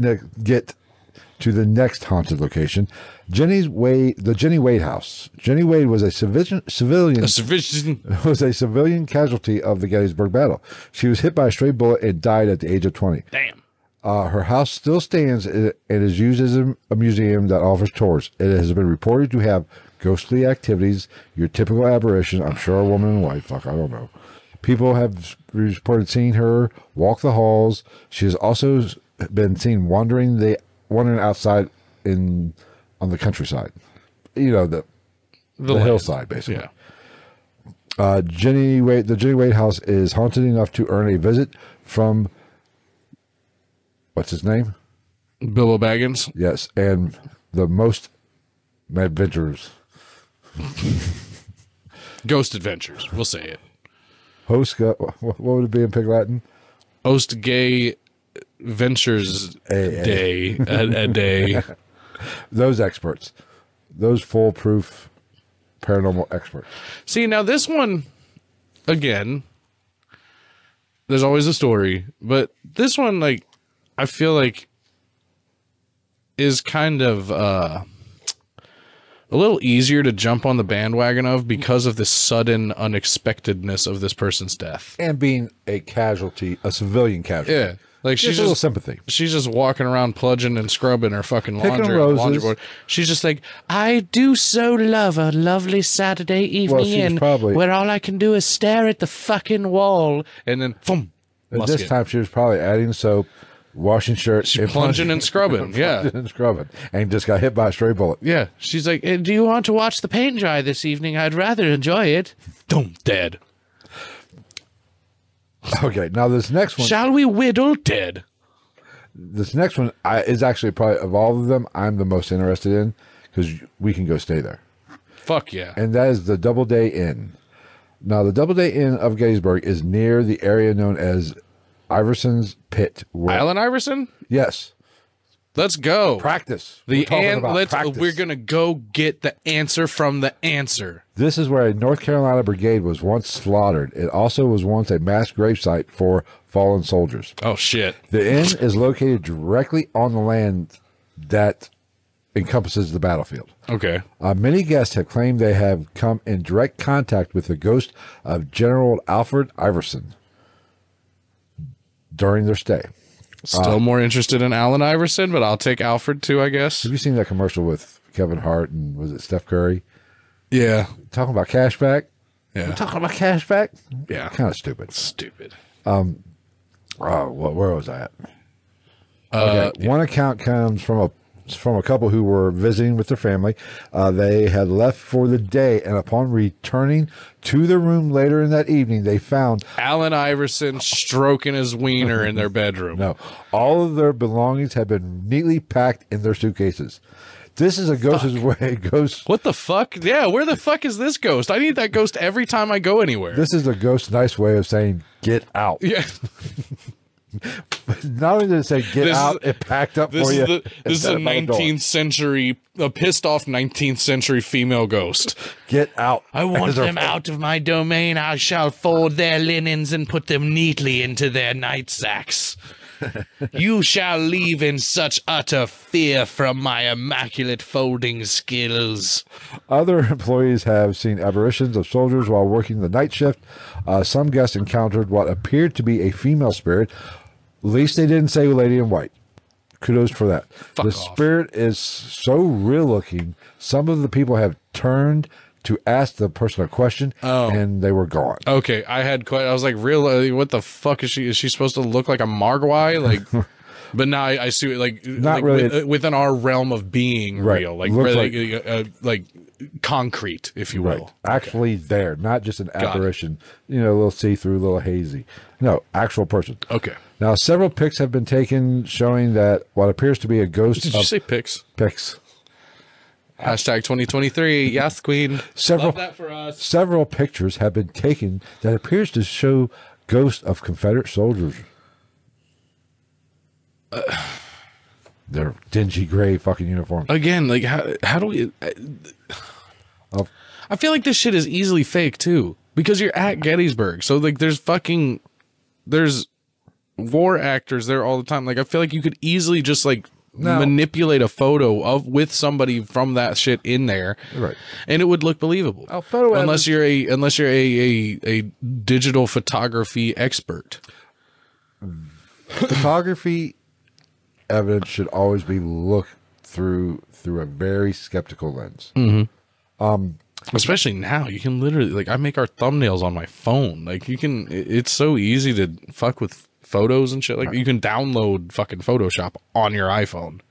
to the next haunted location, the Jenny Wade house. Jenny Wade was a civilian was a civilian casualty of the Gettysburg Battle. She was hit by a stray bullet and died at the age of 20. Damn. Her house still stands and is used as a museum that offers tours. It has been reported to have ghostly activities, your typical aberration. I'm sure a woman in white. Fuck, I don't know. People have reported seeing her walk the halls. She has also been seen wandering outside on the countryside. You know, the hillside, basically. Yeah. The Jenny Wade house is haunted enough to earn a visit from, what's his name? Bilbo Baggins. Yes, and the most adventurers. Ghost Adventures. We'll say it. What would it be in Pig Latin? Host Gay Ventures Day. A day. Those experts. Those foolproof paranormal experts. See, now this one, again, there's always a story, but this one, like, I feel like is kind of a little easier to jump on the bandwagon of because of the sudden unexpectedness of this person's death. And being a civilian casualty. Yeah. Like she's a little sympathy. She's just walking around plunging and scrubbing her fucking Picking laundry board. She's just like, I do so love a lovely Saturday evening where all I can do is stare at the fucking wall, and then boom. At this time, she was probably adding soap, washing shirts, she's plunging and scrubbing. Yeah, and scrubbing, and just got hit by a stray bullet. Yeah, she's like, do you want to watch the paint dry this evening? I'd rather enjoy it. Boom, dead. Okay, now this next one. Shall we whittle? Dead. This next one is actually probably, of all of them, I'm the most interested in because we can go stay there. Fuck yeah. And that is the Doubleday Inn. Now, the Doubleday Inn of Gettysburg is near the area known as Iverson's Pit. Allen Iverson? Yes. Let's go. Practice. We're Practice. going to go get the answer from the answer. This is where a North Carolina brigade was once slaughtered. It also was once a mass gravesite for fallen soldiers. Oh, shit. The inn is located directly on the land that encompasses the battlefield. Okay. Many guests have claimed they have come in direct contact with the ghost of General Alfred Iverson during their stay. Still more interested in Allen Iverson, but I'll take Alfred too, I guess. Have you seen that commercial with Kevin Hart and was it Steph Curry? Yeah. Talking about cash back? Yeah. We're talking about cash back? Yeah. Kind of stupid. Stupid. Where was I at? Okay. One account comes from a couple who were visiting with their family. They had left for the day, and upon returning to their room later in that evening, they found Allen Iverson stroking his wiener in their bedroom. No, all of their belongings had been neatly packed in their suitcases. This is a ghost's way. What the fuck? Yeah, where the fuck is this ghost? I need that ghost every time I go anywhere. This is a ghost's nice way of saying get out. Yeah. Not only did it say get out, it packed up for you. This is a 19th century, a pissed off 19th century female ghost. Get out. I want them out of my domain. I shall fold their linens and put them neatly into their night sacks. You shall leave in such utter fear from my immaculate folding skills. Other employees have seen apparitions of soldiers while working the night shift. Some guests encountered what appeared to be a female spirit. At least they didn't say lady in white. Kudos for that. The spirit is so real looking. Some of the people have turned to ask the person a question, and they were gone. Okay, I was like, real? What the fuck is she? Is she supposed to look like a Margwai? Like, but now I see like not really within our realm of being real, like really, like concrete, if you will. Right. Actually, there, not just an apparition. You know, a little see-through, a little hazy. No, actual person. Okay. Now, several pics have been taken showing that what appears to be a ghost. Did you say pics? Pics. Hashtag 2023. Yes, Queen. Love that for us. Several pictures have been taken that appears to show ghosts of Confederate soldiers. They're dingy gray fucking uniforms. Again, like how do we? I feel like this shit is easily fake too, because you're at Gettysburg, so like there's war actors there all the time. Like I feel like you could easily just like manipulate a photo with somebody from that shit in there, right? And it would look believable. Unless you're a digital photography expert. Photography evidence should always be looked through a very skeptical lens. Mm-hmm. Especially now, you can literally, like, I make our thumbnails on my phone. Like, it's so easy to fuck with photos and shit. Like, you can download fucking Photoshop on your iPhone.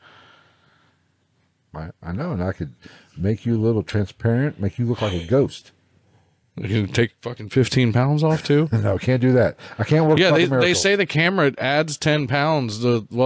I know, and I could make you a little transparent, make you look like a ghost. You can take fucking 15 pounds off, too? No, can't do that. I can't work. Yeah, they say the camera adds 10 pounds.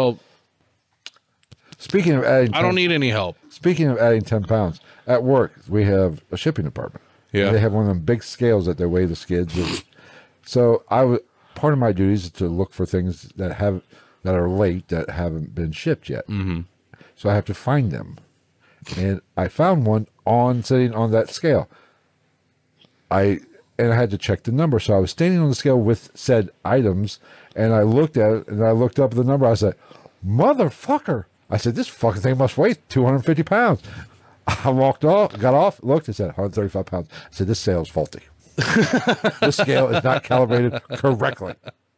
Speaking of adding, I don't need any help. Speaking of adding 10 pounds, at work we have a shipping department. Yeah, and they have one of them big scales that they weigh the skids with. So part of my duties is to look for things that are late that haven't been shipped yet. Mm-hmm. So I have to find them, and I found one sitting on that scale. I had to check the number, so I was standing on the scale with said items, and I looked at it, and I looked up the number. I said, "Motherfucker!" I said, "This fucking thing must weigh 250 pounds." I got off, looked, and said 135 pounds. I said, "This scale is faulty. This scale is not calibrated correctly."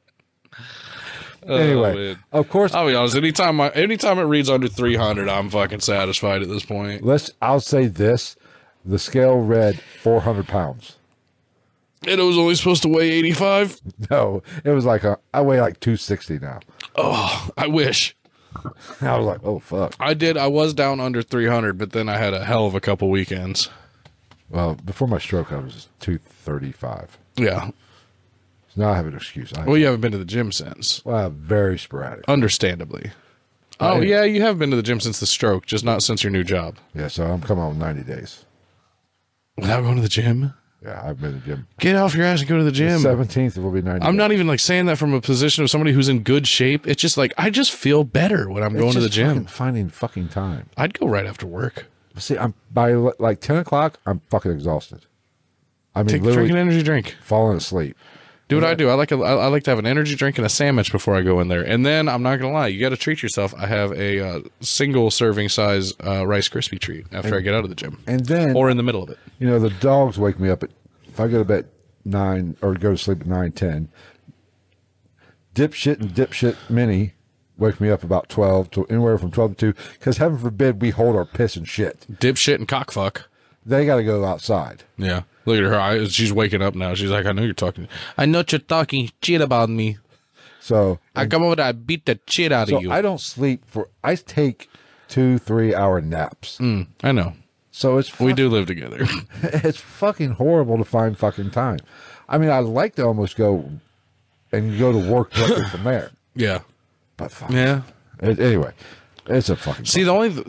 Anyway, of course, I'll be honest. Anytime it reads under 300, I'm fucking satisfied at this point. I'll say this: the scale read 400 pounds. And it was only supposed to weigh 85? No, it was like I weigh like 260 now. Oh, I wish. I was like, oh, fuck. I was down under 300, but then I had a hell of a couple weekends. Well, before my stroke, I was 235. Yeah. So now I have an excuse. You haven't been to the gym since. Well, very sporadic. Understandably. Oh, yeah, you have been to the gym since the stroke, just not since your new job. Yeah, so I'm coming on 90 days. Without going to the gym? Yeah, I've been to the gym. Get off your ass and go to the gym. The 17th, it will be 90 I'm days. not even like saying that from a position of somebody who's in good shape. It's just like, I just feel better when I'm going to the gym. Finding fucking time. I'd go right after work. See, by like 10 o'clock, I'm fucking exhausted. I mean, drink an energy drink. Falling asleep. Do what I do. I like to have an energy drink and a sandwich before I go in there. And then, I'm not going to lie, you got to treat yourself. I have a single serving size Rice Krispie treat after I get out of the gym. And then, or in the middle of it. You know, the dogs wake me up if I go to bed 9 or go to sleep at 9:10. Dipshit and Dipshit Mini wake me up about 12 to anywhere from 12 to 2. Because heaven forbid we hold our piss and shit. Dipshit and cockfuck. They got to go outside. Yeah. Look at her. She's waking up now. She's like, I know you're talking shit about me. So I come over there, I beat the shit out of you. I don't sleep I take 2-3 hour naps. I know. So we do live together. It's fucking horrible to find fucking time. I mean, I'd like to almost go to work directly from there. Yeah. But fuck. Yeah. Anyway, it's a fucking. See,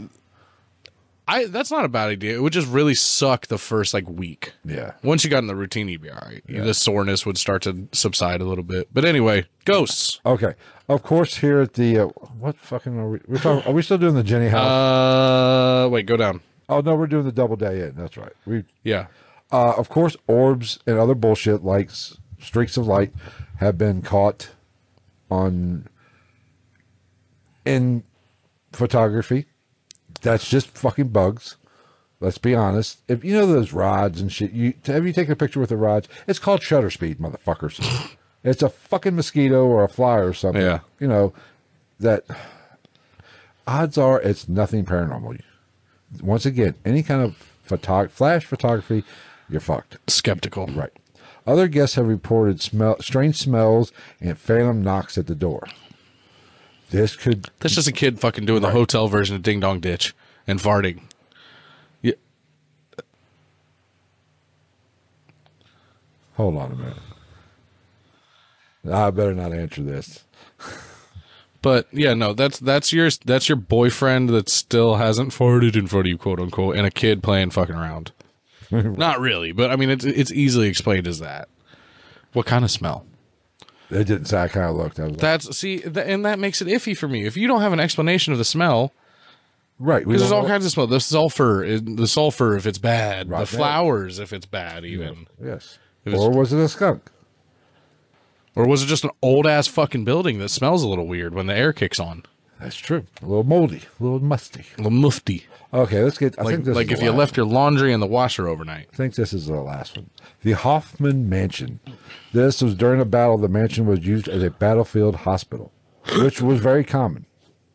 that's not a bad idea. It would just really suck the first week. Yeah. Once you got in the routine, you'd be all right. Yeah. The soreness would start to subside a little bit. But anyway, ghosts. Okay. Of course, here at the what fucking are we? Are we still doing the Jenny house? Wait, go down. Oh no, we're doing the Double Day Inn. That's right. Yeah. Of course, orbs and other bullshit like streaks of light have been caught in photography. That's just fucking bugs. Let's be honest. If you know those rods and shit, have you taken a picture with the rods? It's called shutter speed, motherfuckers. It's a fucking mosquito or a fly or something. Yeah. You know, that odds are it's nothing paranormal. Once again, any kind of flash photography, you're fucked. Skeptical. Right. Other guests have reported strange smells and phantom knocks at the door. That's just a kid fucking doing the hotel version of Ding Dong Ditch and farting. Yeah. Hold on a minute. I better not answer this. But yeah, no, that's your boyfriend that still hasn't farted in front of you, quote unquote, and a kid playing fucking around. Not really, but I mean it's easily explained as that. What kind of smell? It didn't say. I kind of looked. I was like, That's and that makes it iffy for me. If you don't have an explanation of the smell, right? because there's all kinds of smell. The sulfur if it's bad. Right, the flowers if it's bad, even. Yes. If Or was it a skunk? Or was it just an old ass fucking building that smells a little weird when the air kicks on? That's true. A little moldy, a little musty. A little mufti. Okay, let's get. I think this Like is if the you last left your laundry in the washer overnight. I think this is the last one. The Hoffman Mansion. This was during a battle. The mansion was used as a battlefield hospital, which was very common.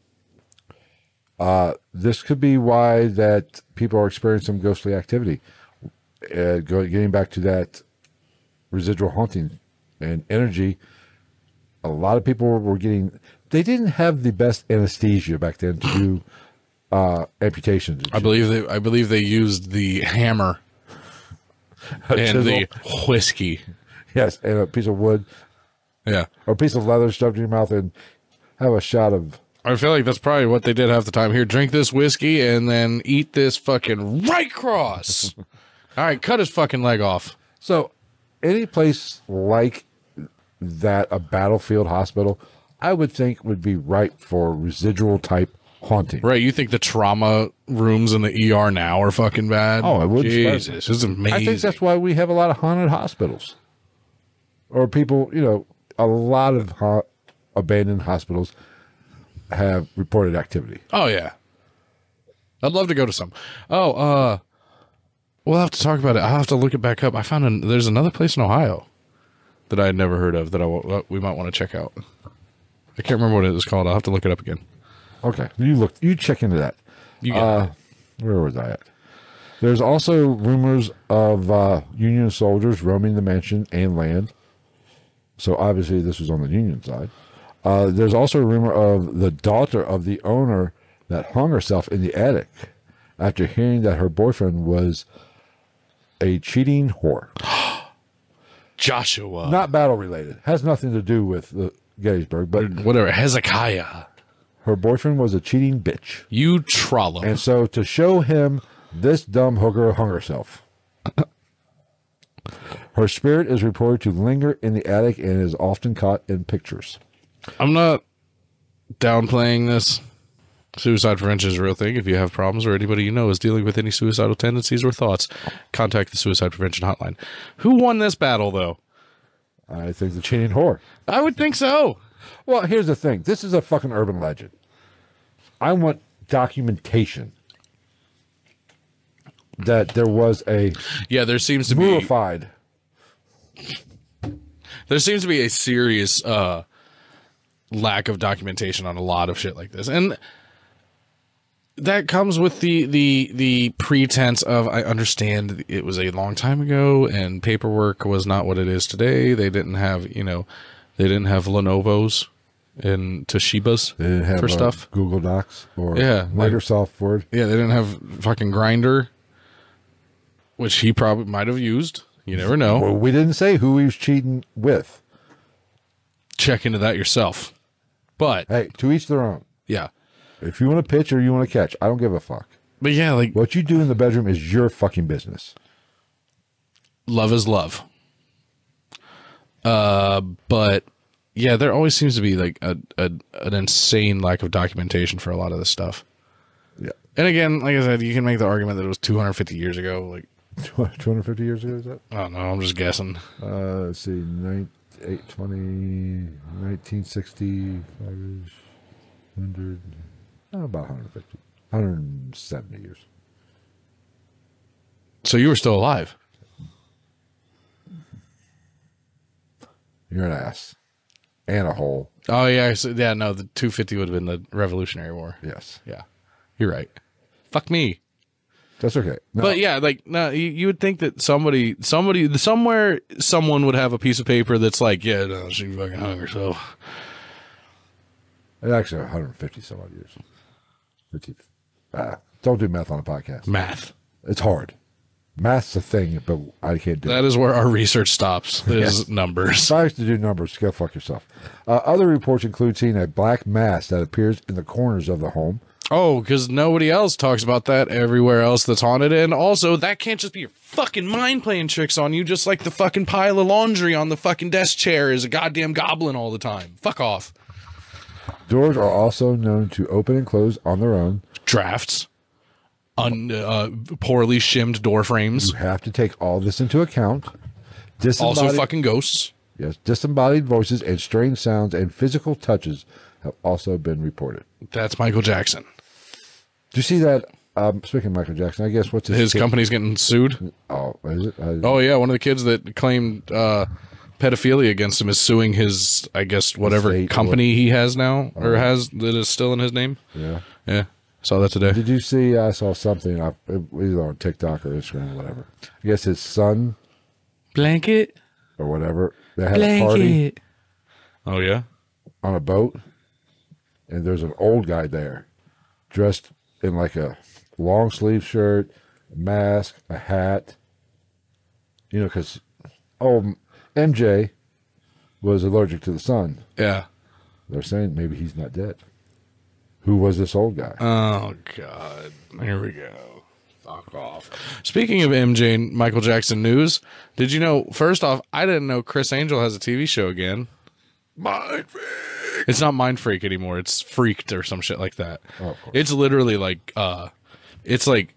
This could be why that people are experiencing some ghostly activity. Getting back to that residual haunting and energy, a lot of people were getting. They didn't have the best anesthesia back then to do amputations. I believe they used the hammer and the whiskey. Yes, and a piece of wood. Yeah. Or a piece of leather stuffed in your mouth and have a shot of. I feel like that's probably what they did half the time. Here, drink this whiskey and then eat this fucking right cross. All right, cut his fucking leg off. So, any place like that, a battlefield hospital, I would think would be ripe for residual type haunting. Right, you think the trauma rooms in the ER now are fucking bad? Oh, it would. Jesus, this is amazing. I think that's why we have a lot of haunted hospitals. Or people, a lot of abandoned hospitals have reported activity. Oh, yeah. I'd love to go to some. Oh, we'll have to talk about it. I'll have to look it back up. I found there's another place in Ohio that I had never heard of that we might want to check out. I can't remember what it was called. I'll have to look it up again. Okay. You check into that. You got it. Where was I at? There's also rumors of Union soldiers roaming the mansion and land. So obviously this was on the Union side. There's also a rumor of the daughter of the owner that hung herself in the attic after hearing that her boyfriend was a cheating whore. Joshua. Not battle related. Has nothing to do with the Gettysburg, but whatever. Hezekiah. Her boyfriend was a cheating bitch. You trollop. And so to show him, this dumb hooker hung herself. Her spirit is reported to linger in the attic and is often caught in pictures. I'm not downplaying this. Suicide prevention is a real thing. If you have problems or anybody you know is dealing with any suicidal tendencies or thoughts, contact the Suicide Prevention Hotline. Who won this battle, though? I think the cheating whore. I would think so. Well, here's the thing. This is a fucking urban legend. I want documentation that there was a there seems to mummified. There seems to be a serious lack of documentation on a lot of shit like this, and that comes with the pretense of, I understand it was a long time ago and paperwork was not what it is today. They didn't have Lenovo's and Toshibas They didn't have for stuff. Google Docs or Yeah, Microsoft Word. Yeah, they didn't have fucking Grindr, which he probably might have used. You never know. Well, we didn't say who he was cheating with. Check into that yourself. But Hey, to each their own. yeah. If you want to pitch or you want to catch, I don't give a fuck. But yeah, like, What you do in the bedroom is your fucking business. love is love. But yeah, there always seems to be like an insane lack of documentation for a lot of this stuff. Yeah. And again, like I said, you can make the argument that it was 250 years ago. Like, 250 years ago, is that? I don't know. I'm just guessing. Let's see, 1960, 100, about 150, 170 years. So you were still alive. You're an ass. And a hole. Oh yeah, no, the 250 would have been the Revolutionary War. Yes. Yeah, you're right. Fuck me. That's okay. No, But yeah, like, no, you would think that somebody, somewhere, someone would have a piece of paper that's like, yeah, no, she fucking hung herself. it's actually 150 some odd years. 50. Don't do math on a podcast. Math. It's hard. Math's a thing, but I can't do it. That is where our research stops. Is numbers. If I used to do numbers, go fuck yourself. Other reports include seeing a black mass that appears in the corners of the home. Oh, because nobody else talks about that everywhere else that's haunted. And also, that can't just be your fucking mind playing tricks on you, just like the fucking pile of laundry on the fucking desk chair is a goddamn goblin all the time. Fuck off. Doors are also known to open and close on their own. Drafts. Poorly shimmed door frames. You have to take all this into account. Also fucking ghosts. Yes, disembodied voices and strange sounds and physical touches have also been reported. That's Michael Jackson. Do you see that? Speaking of Michael Jackson, I guess what's his company's getting sued? Oh, is it? Oh, yeah. One of the kids that claimed pedophilia against him is suing his, I guess, whatever company he has now or has that is still in his name. Yeah. Yeah. Saw that today. Did you see? I saw something either on TikTok or Instagram or whatever. I guess his son. Blanket. Or whatever. They had a party. Oh, yeah? On a boat. And there's an old guy there dressed in like a long sleeve shirt, a mask, a hat. You know, because, MJ was allergic to the sun. Yeah. They're saying maybe he's not dead. Who was this old guy? Oh, God. Here we go. Fuck off. Speaking of MJ and Michael Jackson news, did you know, first off, I didn't know Chris Angel has a TV show again. Mind Freak. It's not Mind Freak anymore. It's Freaked or some shit like that. Oh, it's literally like, it's like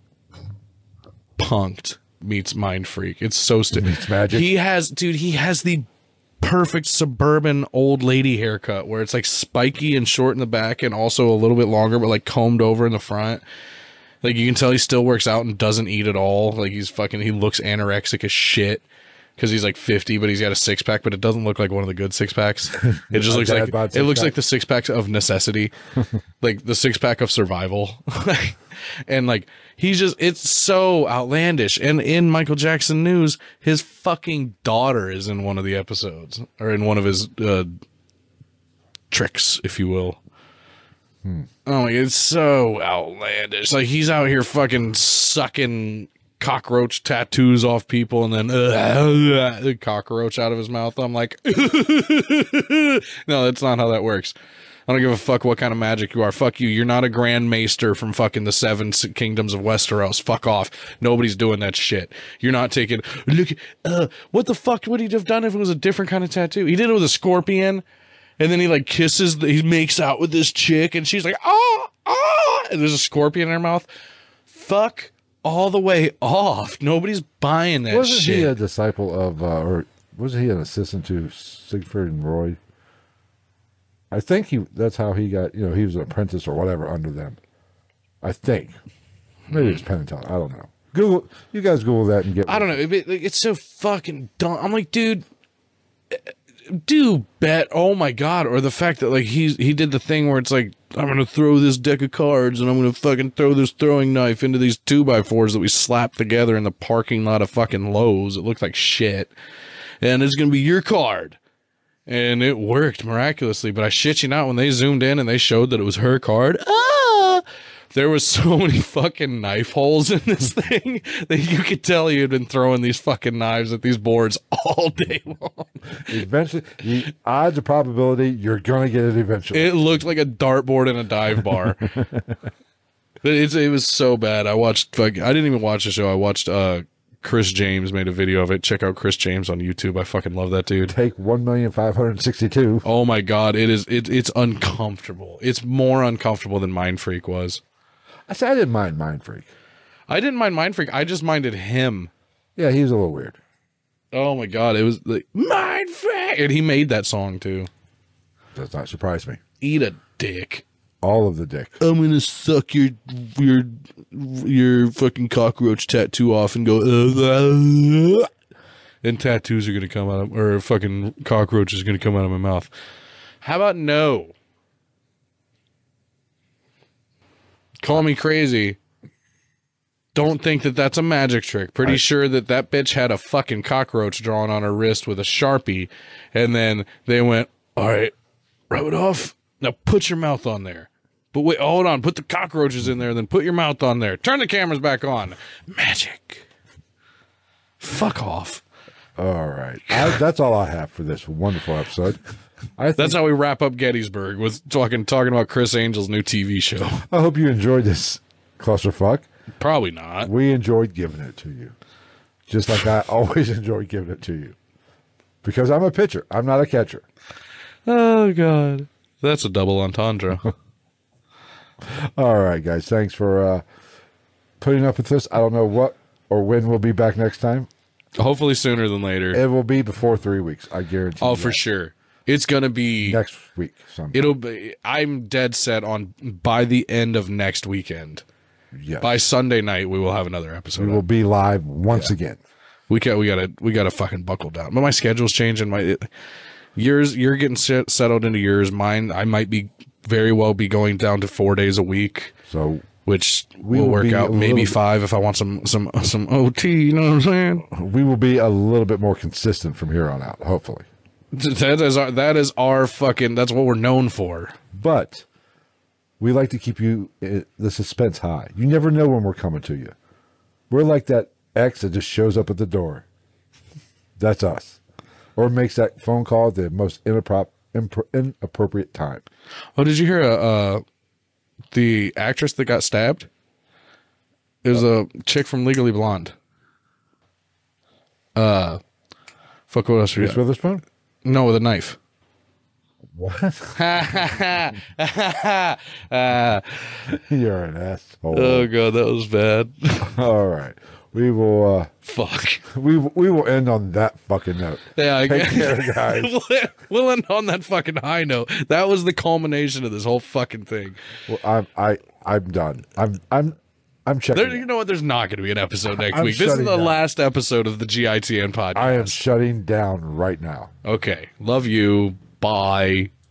Punked meets Mind Freak. It's so stupid. Meets magic. He has the perfect suburban old lady haircut where it's like spiky and short in the back and also a little bit longer, but like combed over in the front. Like you can tell he still works out and doesn't eat at all. Like he looks anorexic as shit because he's like 50, but he's got a six pack, but it doesn't look like one of the good six packs. It just looks like like the six pack of necessity, like the six pack of survival. And like it's so outlandish. And in Michael Jackson news, his fucking daughter is in one of the episodes or in one of his tricks, if you will. Oh my God, it's so outlandish. Like he's out here fucking sucking cockroach tattoos off people and then the cockroach out of his mouth. I'm like, no, that's not how that works. I don't give a fuck what kind of magic you are. Fuck you. You're not a Grand Maester from fucking the Seven Kingdoms of Westeros. Fuck off. Nobody's doing that shit. You're not taking, look, what the fuck would he have done if it was a different kind of tattoo? He did it with a scorpion. And then he like kisses, he makes out with this chick and she's like, and there's a scorpion in her mouth. Fuck all the way off. Nobody's buying that Wasn't shit. He a disciple of, or was he an assistant to Siegfried and Roy? I think that's how he got, he was an apprentice or whatever under them. I think. Maybe it's Penn and Teller. I don't know. You guys Google that and get. I don't know. It's so fucking dumb. I'm like, dude. Do bet, oh my God, or the fact that like he did the thing where it's like I'm gonna throw this deck of cards and I'm gonna fucking throw this throwing knife into these 2x4s that we slapped together in the parking lot of fucking Lowe's. It looked like shit, and it's gonna be your card, and it worked miraculously. But I shit you not, when they zoomed in and they showed that it was her card, there was so many fucking knife holes in this thing that you could tell he had been throwing these fucking knives at these boards all day long. Eventually, the odds of probability, you're going to get it eventually. It looked like a dartboard in a dive bar. It was so bad. I didn't even watch the show. I watched Chris James made a video of it. Check out Chris James on YouTube. I fucking love that dude. Take 1,562,000. Oh my God. It's uncomfortable. It's more uncomfortable than Mind Freak was. I said I didn't mind Mind Freak. I didn't mind Mind Freak. I just minded him. Yeah, he was a little weird. Oh my God. It was like Mind Freak. And he made that song too. Does not surprise me. Eat a dick. All of the dick. I'm gonna suck your fucking cockroach tattoo off and go and tattoos are gonna come out of, or fucking cockroach is gonna come out of my mouth. How about no? Call me crazy. Don't think that that's a magic trick. Pretty sure that bitch had a fucking cockroach drawn on her wrist with a Sharpie, and then they went, all right, rub it off. Now put your mouth on there. But wait, hold on. Put the cockroaches in there, then put your mouth on there. Turn the cameras back on. Magic. Fuck off. All right. That's all I have for this wonderful episode. That's how we wrap up Gettysburg, with talking about Chris Angel's new TV show. I hope you enjoyed this clusterfuck. Probably not. We enjoyed giving it to you, just like I always enjoy giving it to you, because I'm a pitcher. I'm not a catcher. Oh God, that's a double entendre. All right, guys. Thanks for putting up with this. I don't know what or when we'll be back next time. Hopefully sooner than later. It will be before 3 weeks. I guarantee. Oh, you for that. sure. It's gonna be Next week. Sometime. It'll be. I'm dead set on by the end of next weekend. Yes. By Sunday night, we will have another episode. We will be live once again. We gotta fucking buckle down. But my schedule's changing. Yours, you're getting settled into yours. Mine, I might be very well be going down to 4 days a week. So which will work be out. Maybe 5 if I want some OT. You know what I'm saying? we will be a little bit more consistent from here on out. Hopefully. That is our fucking. That's what we're known for. But we like to keep the suspense high. You never know when we're coming to you. We're like that ex that just shows up at the door. That's us. Or makes that phone call at the most inappropriate time. Oh, did you hear the actress that got stabbed? It was a chick from Legally Blonde. Fuck, what else? Reese Witherspoon? No, with a knife. What? You're an asshole. Oh god, that was bad. All right. We will Fuck. we will end on that fucking note. Yeah, I Take care, guys. We'll end on that fucking high note. That was the culmination of this whole fucking thing. Well, I'm done. I'm checking. You know what? There's not going to be an episode next I'm week. This is the shutting down. last episode of the GITN podcast. I am shutting down right now. Okay. Love you. Bye.